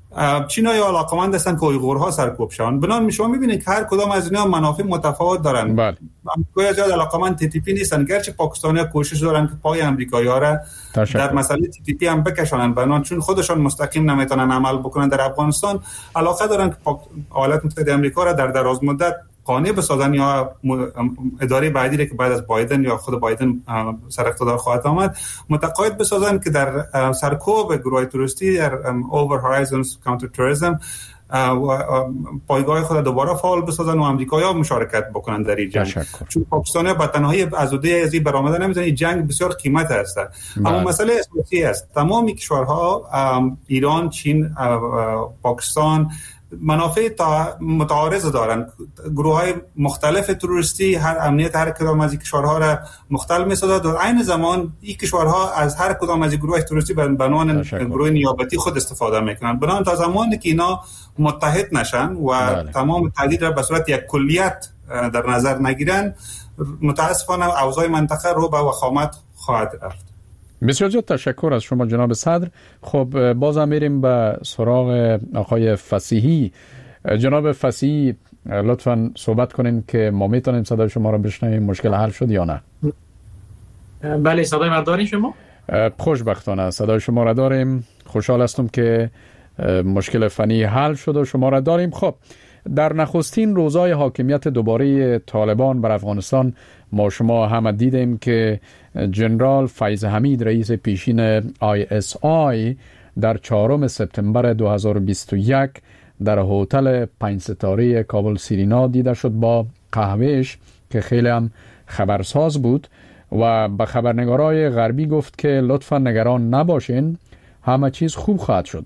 چینا یا علاقمند هستن که اویغورها سرکوب شون. بنابراین شما میبینید که هر کدام از اینا منافع متفاوت دارن. بله. آمریکایی زیاد علاقمند تی تی پی نیستن، گرچه پاکستانی‌ها کوشش دارن که پای آمریکایی‌ها را در مسئله تی تی پی هم بکشونن، بنابراین چون خودشون مستقیم نمیتونن عمل بکنن در افغانستان، علاقه دارن که ایالات متحده آمریکا را در دراز مدت قانع بسازن یا اداره بعدی را که بعد از بایدن یا خود بایدن سر اقتدار خواهد آمد متقاعد بسازن که در سرکوب گروه تروریستی در اوور هورایزنز کانتر تروریسم پایگاه خود دوباره فعال بسازن و آمریکایی‌ها مشارکت بکنن در این جنگ. چون پاکستانی‌ها با تنهایی از عهده از این برآمده نمیتونن. این جنگ بسیار قیمت است. اما مسئله اساسی است تمام کشورها ایران، چین، پاکستان منافع متعارض دارند. گروه‌های مختلف تروریستی هر امنیت هر کدام از این کشورها را مختل می‌سازد و در عین زمان این کشورها از هر کدام از این گروه تروریستی به عنوان گروه نیابتی خود استفاده می‌کنند. بنابراین تا زمانی که اینا متحد نشن و بله. تمام تهدید را به صورت یک کلیت در نظر نگیرن، متاسفانه اوضاع منطقه رو به وخامت خواهد رفت. بسیار زیاد تشکر از شما جناب صدر. خب بازم میریم به سراغ آقای فصیحی. جناب فصیحی لطفاً صحبت کنین که ما میتونیم صدای شما را بشنویم. مشکل حل شد یا نه؟ بله صدای من دارین شما؟ خوشبختانه صدای شما را داریم. خوشحال هستم که مشکل فنی حل شد و شما را داریم. خب در نخستین روزهای حاکمیت دوباره طالبان بر افغانستان ما شما هم دیدیم که جنرال فیض حمید رئیس پیشین آی اس آی در چهارم سپتامبر دو هزار و بیست و یک در هتل پنج ستاره کابل سیرینا دیده شد با قهوهش که خیلی هم خبرساز بود و به خبرنگارای غربی گفت که لطفا نگران نباشین، همه چیز خوب خواهد شد.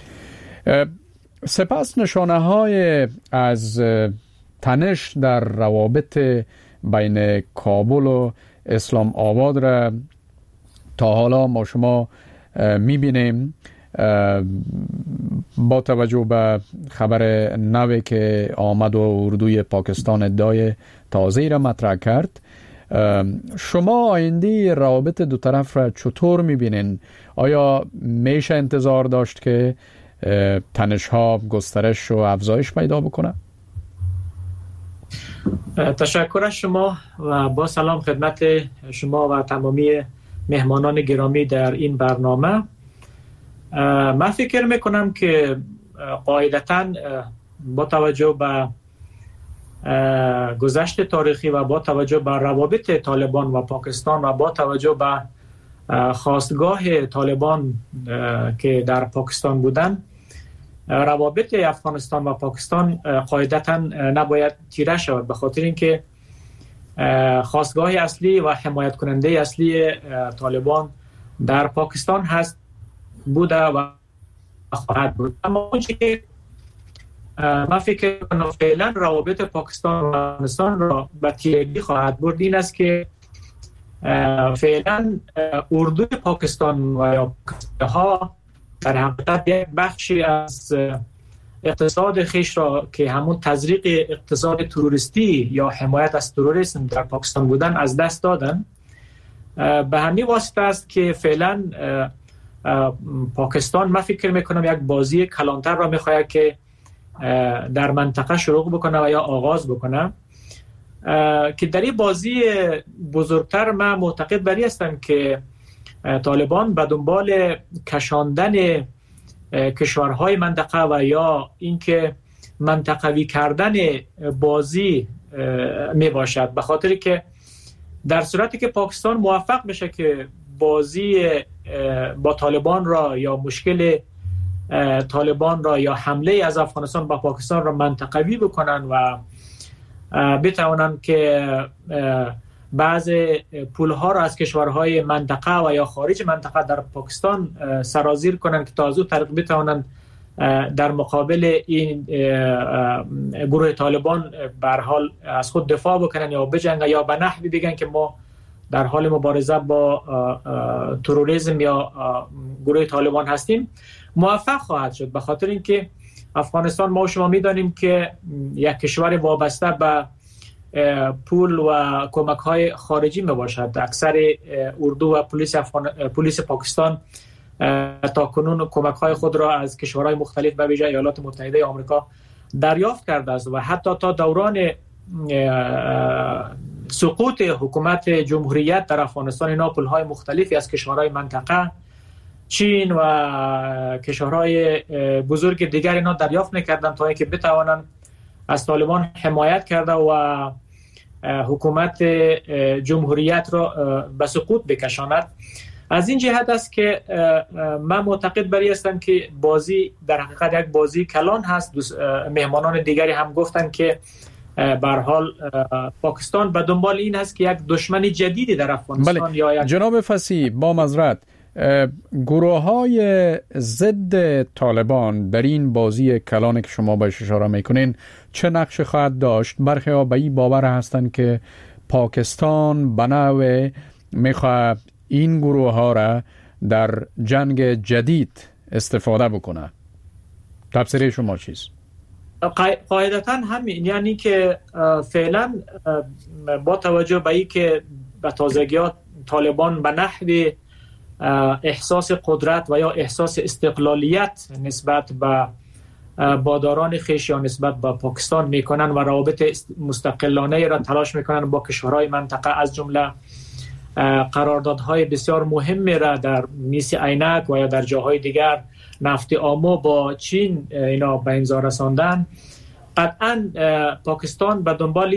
سپس نشانه های از تنش در روابط بین کابل و اسلام آباد را تا حالا ما شما میبینیم. با توجه به خبر نوی که آمد و اردوی پاکستان ادعای تازه‌ای را مطرح کرد، شما آینده روابط دو طرف را چطور میبینین؟ آیا میشه انتظار داشت که تنش ها گسترش و افزایش پیدا بکنه؟ تشکر از شما و با سلام خدمت شما و تمامی مهمانان گرامی در این برنامه. من فکر میکنم که قاعدتاً با توجه به گذشت تاریخی و با توجه به روابط طالبان و پاکستان و با توجه به خاستگاه طالبان که در پاکستان بودن، روابط افغانستان و پاکستان قاعدتاً نباید تیره شود، به خاطر اینکه خاستگاه اصلی و حمایت کننده اصلی طالبان در پاکستان هست، بوده و خواهد بود. اما اونچه که من فکر کنم فعلا روابط پاکستان و افغانستان را به تیرگی خواهد برد این است که فعلا اردوی پاکستان و یا ها در حقیقت یک بخشی از اقتصاد خیش را که همون تزریق اقتصاد تروریستی یا حمایت از تروریسم در پاکستان بودن از دست دادن. به همین واسطه است که فعلا پاکستان من فکر میکنم یک بازی کلانتر را میخواهد که در منطقه شروع بکنه و یا آغاز بکنه، که در این بازی بزرگتر من معتقد بری هستم که طالبان به دنبال کشاندن کشورهای منطقه و یا اینکه منطقوی کردن بازی می باشد، به خاطر که در صورتی که پاکستان موفق بشه که بازی با طالبان را یا مشکل طالبان را یا حمله از افغانستان با پاکستان را منطقوی بکنن و بتوانند که بعض پولها را از کشورهای منطقه و یا خارج منطقه در پاکستان سرازیر کنند که تا از او طریق بتوانند در مقابل این گروه طالبان به هر حال از خود دفاع بکنن یا بجنگن یا به نحوی بگن که ما در حال مبارزه با تروریسم یا گروه طالبان هستیم، موفق خواهد شد. به خاطر اینکه افغانستان ما و شما میدانیم که یک کشور وابسته به پول و کمک‌های خارجی میباشد. اکثر اردو و پلیس افغان... پلیس پاکستان تا کنون کمک های خود را از کشورهای مختلف به ویژه ایالات متحده آمریکا دریافت کرده است و حتی تا دوران سقوط حکومت جمهوریت در افغانستان اینا پولهای مختلفی از کشورهای منطقه، چین و کشورهای بزرگ دیگر اینا دریافت می‌کردند تا اینکه بتوانند از طالبان حمایت کرده و حکومت جمهوریت را به سقوط بکشاند. از این جهت است که من معتقد بر این هستم که بازی در حقیقت یک بازی کلان هست. مهمانان دیگری هم گفتند که به هر حال پاکستان به دنبال این هست که یک دشمن جدیدی در افغانستان بله. یا یک... جناب فصیح با معذرت، گروه های ضد طالبان در این بازی کلان که شما بهش اشاره میکنین چه نقش خواهد داشت؟ برخی ها به این باور هستند که پاکستان به نوع میخواد این گروه ها را در جنگ جدید استفاده بکنه. تفسیر شما چیست؟ قاعدتا همین، یعنی که فعلا با توجه به این که به تازگی طالبان به نحو احساس قدرت و یا احساس استقلالیت نسبت به باداران خویش یا نسبت به پاکستان میکنن و روابط مستقلانه را تلاش میکنن با کشورهای منطقه، از جمله قراردادهای بسیار مهمی را در میس عینک و یا در جاهای دیگر نفت آمو با چین اینا به امضا رساندن. قطعا پاکستان به دنبال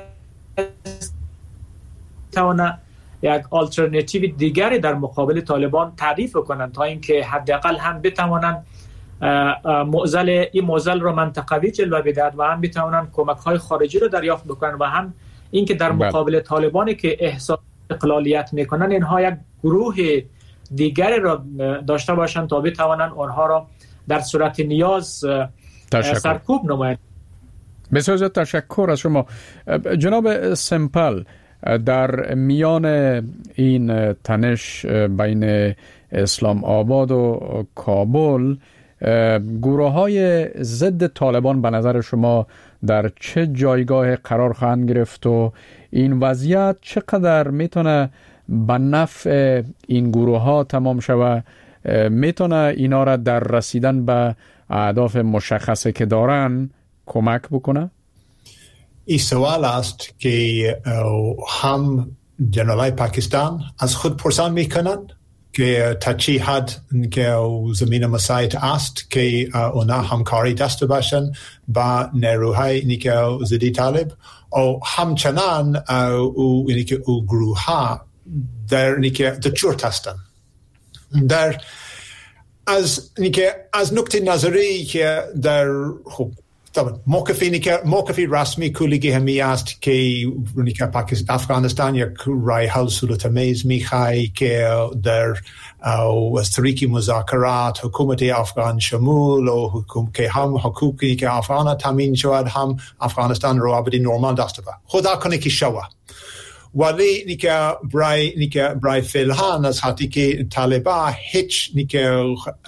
تواند یک آلترناتیو دیگری در مقابل طالبان تعریف کنند تا اینکه حداقل هم بتوانند معضل این معضل را منطقوی جلوه بدهد و هم بتوانند کمک های خارجی را دریافت بکنند و هم اینکه در مقابل طالبانی که احساس استقلالیت میکنن اینها یک گروه دیگری را داشته باشند تا بتوانند آنها را در صورت نیاز سرکوب نمایند. بسیار زیاد تشکر از شما. جناب سمپل، در میان این تنش بین اسلام آباد و کابل گروه های ضد طالبان به نظر شما در چه جایگاه قرار خواهند گرفت و این وضعیت چقدر میتونه به نفع این گروه ها تمام شود؟ میتونه اینا را در رسیدن به اهداف مشخصه که دارن کمک بکنه؟ این سوال است که هم جنرالای پاکستان از خود پرسان میکنند که تا چی حد که زمین مساعد است که اونا همکاری داشته باشند با نیروهای که ضد طالب، و همچنان او یعنی که او گروه ها در نیکه دچورت هستند. در از نیکه از نقطه نظری که در خب طبعا موقفی نیکه موقفی رسمی کلیگی همی است که نیکه پاکستان افغانستان یک رای حل صورت‌آمیز میخوای که در از طریق مذاکرات حکومت افغان شمول و حکومت که هم حقوقی که افغان تامین شود هم افغانستان رو آبادی نرمال داشته باشه. خدا کنه که شود. ولی نیکه برای نیکه برای فعلا از حتی که طالبان هیچ نیکه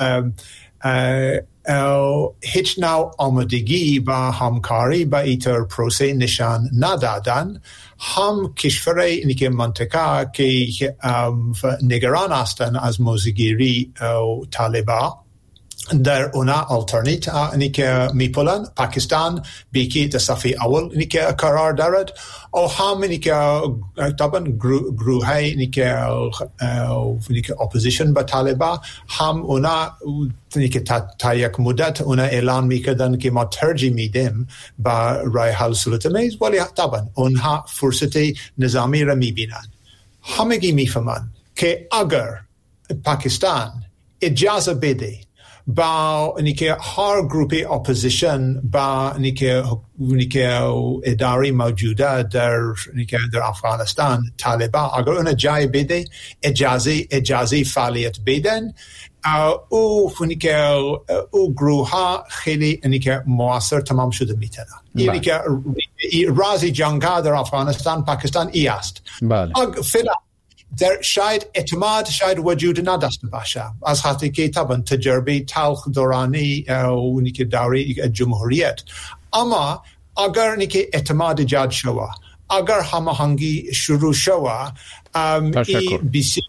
هیچ نوع آمادگی با همکاری با ایتر پروسه نشان ندادن، هم کشورهای نیکه منطقه که نگران هستند از موضوعگیری طالبان در اونا آلترنیت نیکه میپلن. پاکستان بیکی در صفحه اول نیکه قرار دارد و هم نیکه طبعا گروه های نیکه نیکه اپوزیشن به طالبان هم اونا نیکه تا, تا یک مدت اونا اعلان میکردن که ما ترجیح میدیم با رای حل صورت‌آمیز، ولی طبعا اونها فرصت نظامی را میبینن. همگی میفهمن که اگر پاکستان اجازه بده با نیکه هر گروپ اپوزیشن با نیکه نیکه اداری موجوده در نیکه در افغانستان طالبان اگر اون جای بده اجازه اجازه فعالیت بدن، او نیکه او گروه ها خیلی نیکه موثر تمام شده میتونن. یعنی که رازی جنگ در افغانستان پاکستان ای است. فعلا در شاید اعتماد شاید وجود نداشته باشه از حتی که طبعا تجربه تلخ دورانی و نیکه دوره جمهوریت، اما اگر نیکه اعتماد ایجاد شود، اگر هماهنگی شروع شود، این بسیار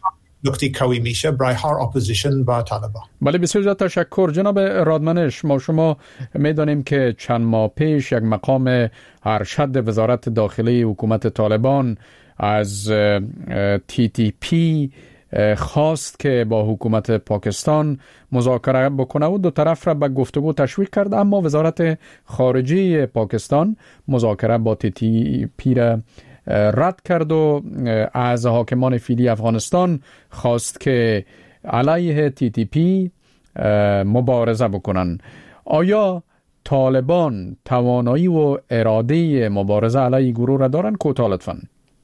نکته قوی میشه برای هر اپوزیشن و طالبان. بله بسیار زیاد تشکر جناب رادمنش. ما شما میدانیم که چند ماه پیش یک مقام ارشد وزارت داخلی حکومت طالبان از تی تی پی خواست که با حکومت پاکستان مذاکره بکنه و دو طرف را به گفتگو تشویق کرد، اما وزارت خارجه پاکستان مذاکره با تی تی پی را رد کرد و از حاکمان فعلی افغانستان خواست که علیه تی تی پی مبارزه بکنن. آیا طالبان توانایی و اراده مبارزه علیه گروه را دارن؟ کوتاه لطفاً.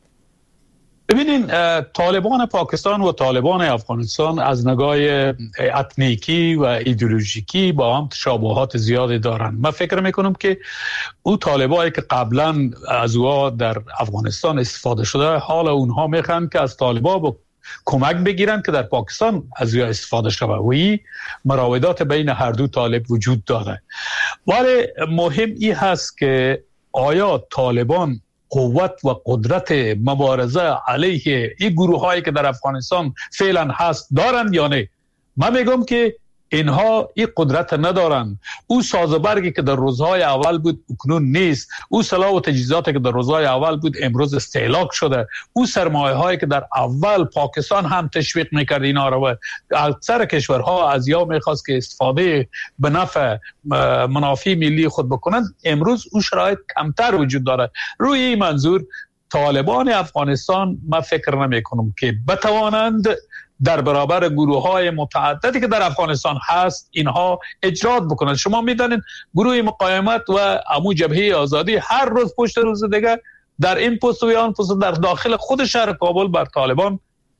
ببینین، طالبان پاکستان و طالبان افغانستان از نگاه اتنیکی و ایدئولوژیکی با هم تشابهات زیادی دارند. من فکر میکنم که او طالبایی که قبلا از او در افغانستان استفاده شده، حال اونها میخوان که از طالبا با کمک بگیرن که در پاکستان از او استفاده شده و این مراودات بین هر دو طالب وجود داره. ولی مهم این هست که آیا طالبان قوت و قدرت مبارزه علیه این گروه هایی که در افغانستان فعلا هست دارند یا نه؟ من میگم که اینها این قدرت ندارند. او سازوبرگی که در روزهای اول بود اکنون نیست. او سلاح و تجهیزاتی که در روزهای اول بود امروز استهلاک شده. او سرمایه هایی که در اول پاکستان هم تشویق میکرد اینا رو و اکثر کشورها از یا میخواست که استفاده به نفع منافع ملی خود بکنند، امروز او شرایط کمتر وجود داره. روی این منظور طالبان افغانستان من فکر نمی کنم که بتوانند در برابر گروه های متعددی که در افغانستان هست اینها اجرات بکنند. شما میدانید گروه مقاومت و امو جبهه آزادی هر روز پشت روز دیگه در این پست و آن پست در داخل خود شهر کابل بر طالبان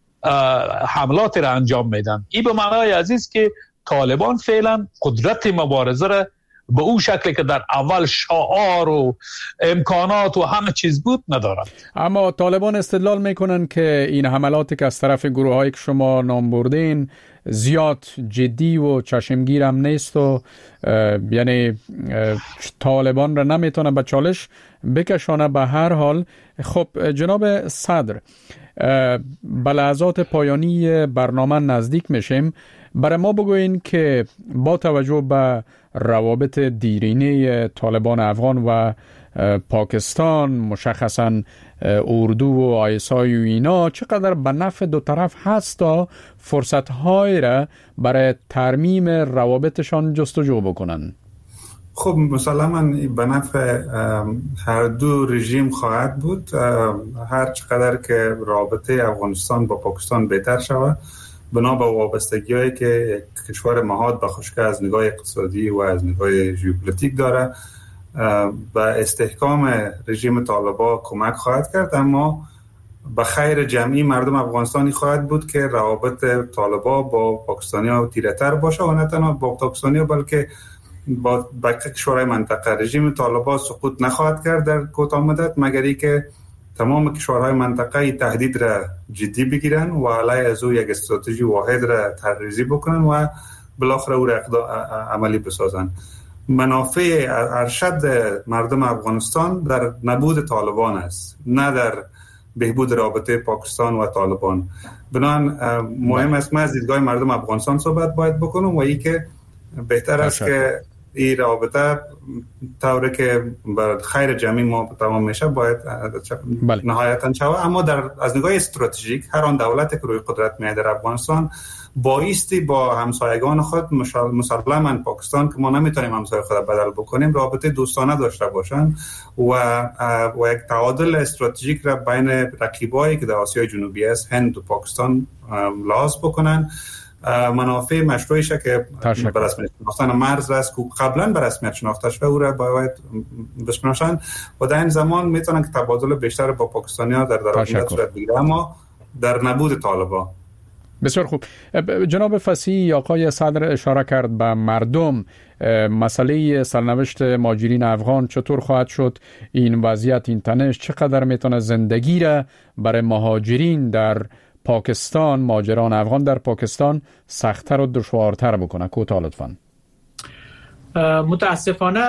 حملات را انجام میدن. این به معنای عزیز که طالبان فعلا قدرت مبارزه را به او شکلی که در اول شعار و امکانات و همه چیز بود ندارند. اما طالبان استدلال میکنن که این حملاتی که از طرف گروه هایی که شما نام بردین زیاد جدی و چشمگیر هم نیست و یعنی طالبان را نمیتونه به چالش بکشانه. به هر حال خب جناب صدر، به لحظات پایانی برنامه نزدیک میشیم. برای ما بگوین که با توجه به روابط دیرینه طالبان افغان و پاکستان، مشخصا اردو و آیسای و اینا، چقدر به نفع دو طرف هست تا فرصت‌های را برای ترمیم روابطشان جستجو بکنن؟ خب مسلماً به نفع هر دو رژیم خواهد بود. هر چقدر که رابطه افغانستان با پاکستان بهتر شود، بنا به وابستگی‌هایی که کشور مهاد به خشکی از نگاه اقتصادی و از نگاه ژئوپلیتیک داره، به استحکام رژیم طالبان کمک خواهد کرد. اما به خیر جمعی مردم افغانستانی خواهد بود که روابط طالبان با پاکستانی‌ها تیره‌تر باشه و نه تنها با پاکستانی‌ها بلکه با بقیه کشورهای منطقه. رژیم طالبان سقوط نخواهد کرد در کوتاه مدت مگر اینکه تمام کشورهای منطقه تهدید را جدی بگیرن و علیه از او یک استراتژی واحد را طرحریزی بکنن و بالاخره او را عملی بسازن. منافع ارشد مردم افغانستان در نبود طالبان است، نه در بهبود رابطه پاکستان و طالبان. بنابراین مهم است ما از دیدگاه مردم افغانستان صحبت باید بکنم و ای که بهتر است که این رابطه طوری که بر خیر جمعی ما تمام میشه باید بله. نهایتاً شود. اما در از نگاه استراتژیک هر آن دولت که روی قدرت میاد در افغانستان بایستی با همسایگان خود مسلماً پاکستان که ما نمیتونیم همسایه خود بدل بکنیم رابطه دوستانه داشته باشن و و یک تعادل استراتژیک را بین رقیبایی که در آسیای جنوبی است، هند و پاکستان لحاظ بکنن. منافع مشروعیشه که به رسمیت شناختن مرز است که قبلا به رسمیت شناخته شده او را باید بشناسن و در این زمان میتونن که تبادل بیشتر با پاکستانی‌ها در درآمد صورت بگیره، اما در نبود طالبان. بسیار خوب. جناب فصیح، آقای صدر اشاره کرد به مردم. مسئله سرنوشت مهاجرین افغان چطور خواهد شد؟ این وضعیت، این تنش چقدر میتونه زندگی را برای مهاجرین در پاکستان، مهاجران افغان در پاکستان سخت‌تر و دشوارتر بکنه؟ کوتاه لطفاً. متاسفانه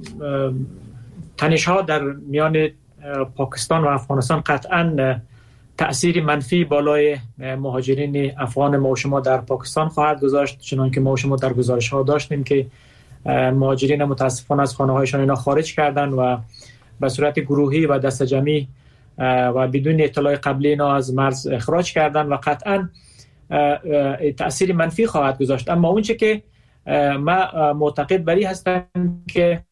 تنش‌ها در میان پاکستان و افغانستان قطعاً تأثیر منفی بالای مهاجرین افغان ما و شما در پاکستان خواهد گذاشت، چنانکه ما و شما در گزارش ها داشتیم که مهاجرین متاسفانه از خانه هایشان اینا خارج کردن و به صورت گروهی و دست جمعی و بدون اطلاع قبلی اینا از مرز اخراج کردن و قطعا تأثیر منفی خواهد گذاشت. اما اونچه که ما معتقد بری هستم که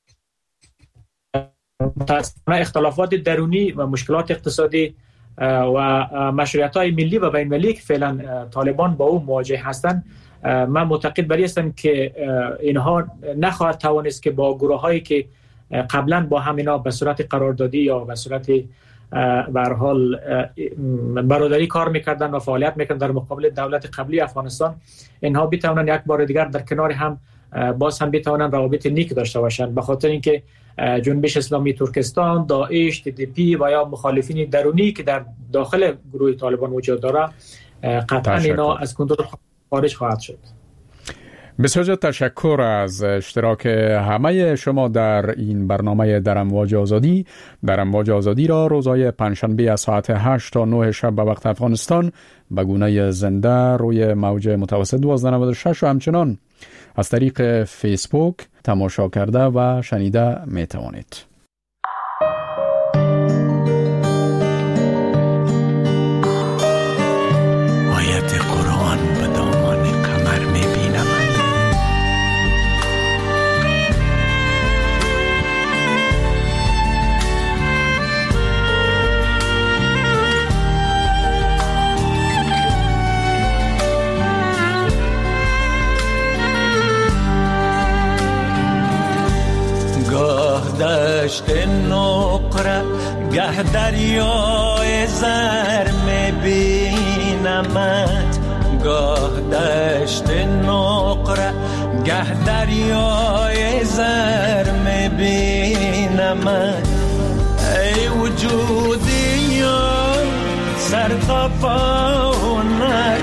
متاسفانه اختلافات درونی و مشکلات اقتصادی و مشروعیت‌های ملی و بین‌المللی که فعلا طالبان با او مواجه هستند، من معتقد بری هستم که اینها نخواهد توانست که با گروه‌هایی که قبلا با هم اینا به صورت قراردادی یا به صورت به هر حال برادری کار میکردن و فعالیت میکردن در مقابل دولت قبلی افغانستان، اینها بتوانند یک بار دیگر در کنار هم باز هم بتوانند روابط نیک داشته باشند، به خاطر اینکه جنبش اسلامی ترکستان، داعش، تی دی پی و یا مخالفین درونی که در داخل گروه طالبان وجود داره قطعا اینا از کنترل خارج خواهد شد. بسیار تشکر از اشتراک همه شما در این برنامه در امواج آزادی. در امواج آزادی را روزهای پنجشنبه از ساعت هشت تا نه شب به وقت افغانستان به گونه زنده روی موج متوسط دوازده نود و شش و همچنان از طریق فیسبوک تماشا کرده و شنیده می توانید. آیت قرآن به دامان کمر می بینم. گاه دشت نقره گه دریای زر میبینمت، گاه دشت نقره گه دریای زر میبینمت. ای وجودی سر تا پا هنر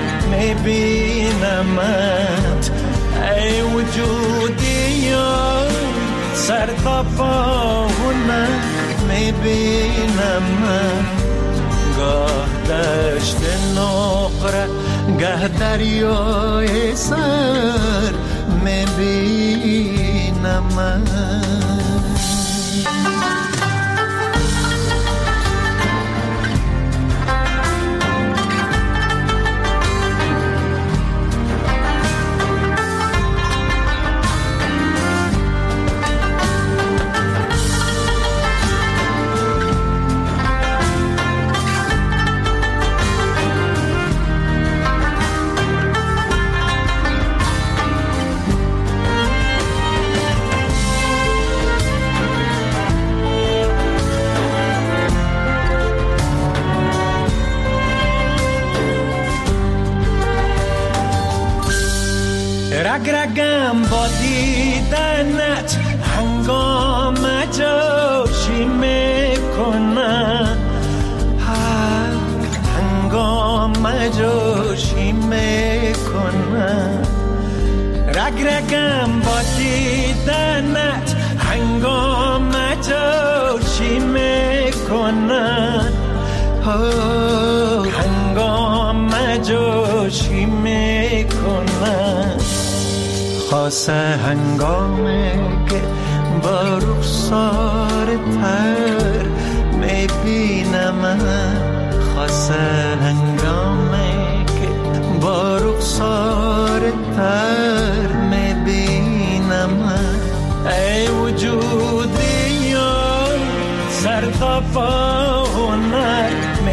میبینمت، ای وجودی سر تا پا هنر میبینم من. گاه دشت نقره گه دریای سر میبینم من. رگرگم با دیدنت هنگام جوشی میکنم، هنگام جوشی میکنم. رگرگم با دیدنت هنگام جوشی میکنم، هنگام جوشی میکنم. خاصه هنگامی که با رخسار تر میبینم، خاصه هنگامی که با رخسار تر میبینم. ای وجودی سر تا پا هنر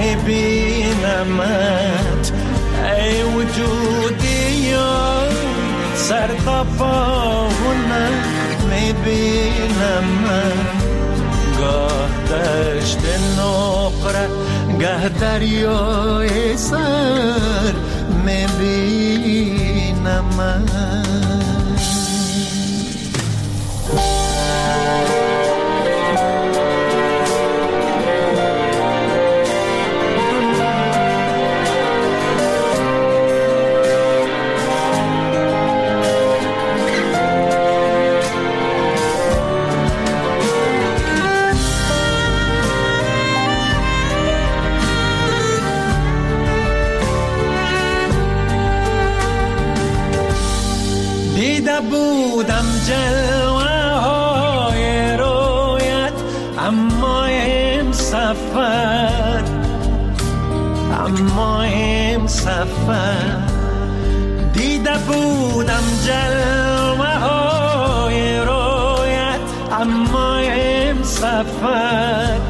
میبینمت، ای وجودی سر تا پا هنر میبینم من. گاه دشت نقره گه دریای سر میبینم من. جلوه های رویت، اما این سفر اما این سفر دیده بودم جلوه های رویت، اما این سفر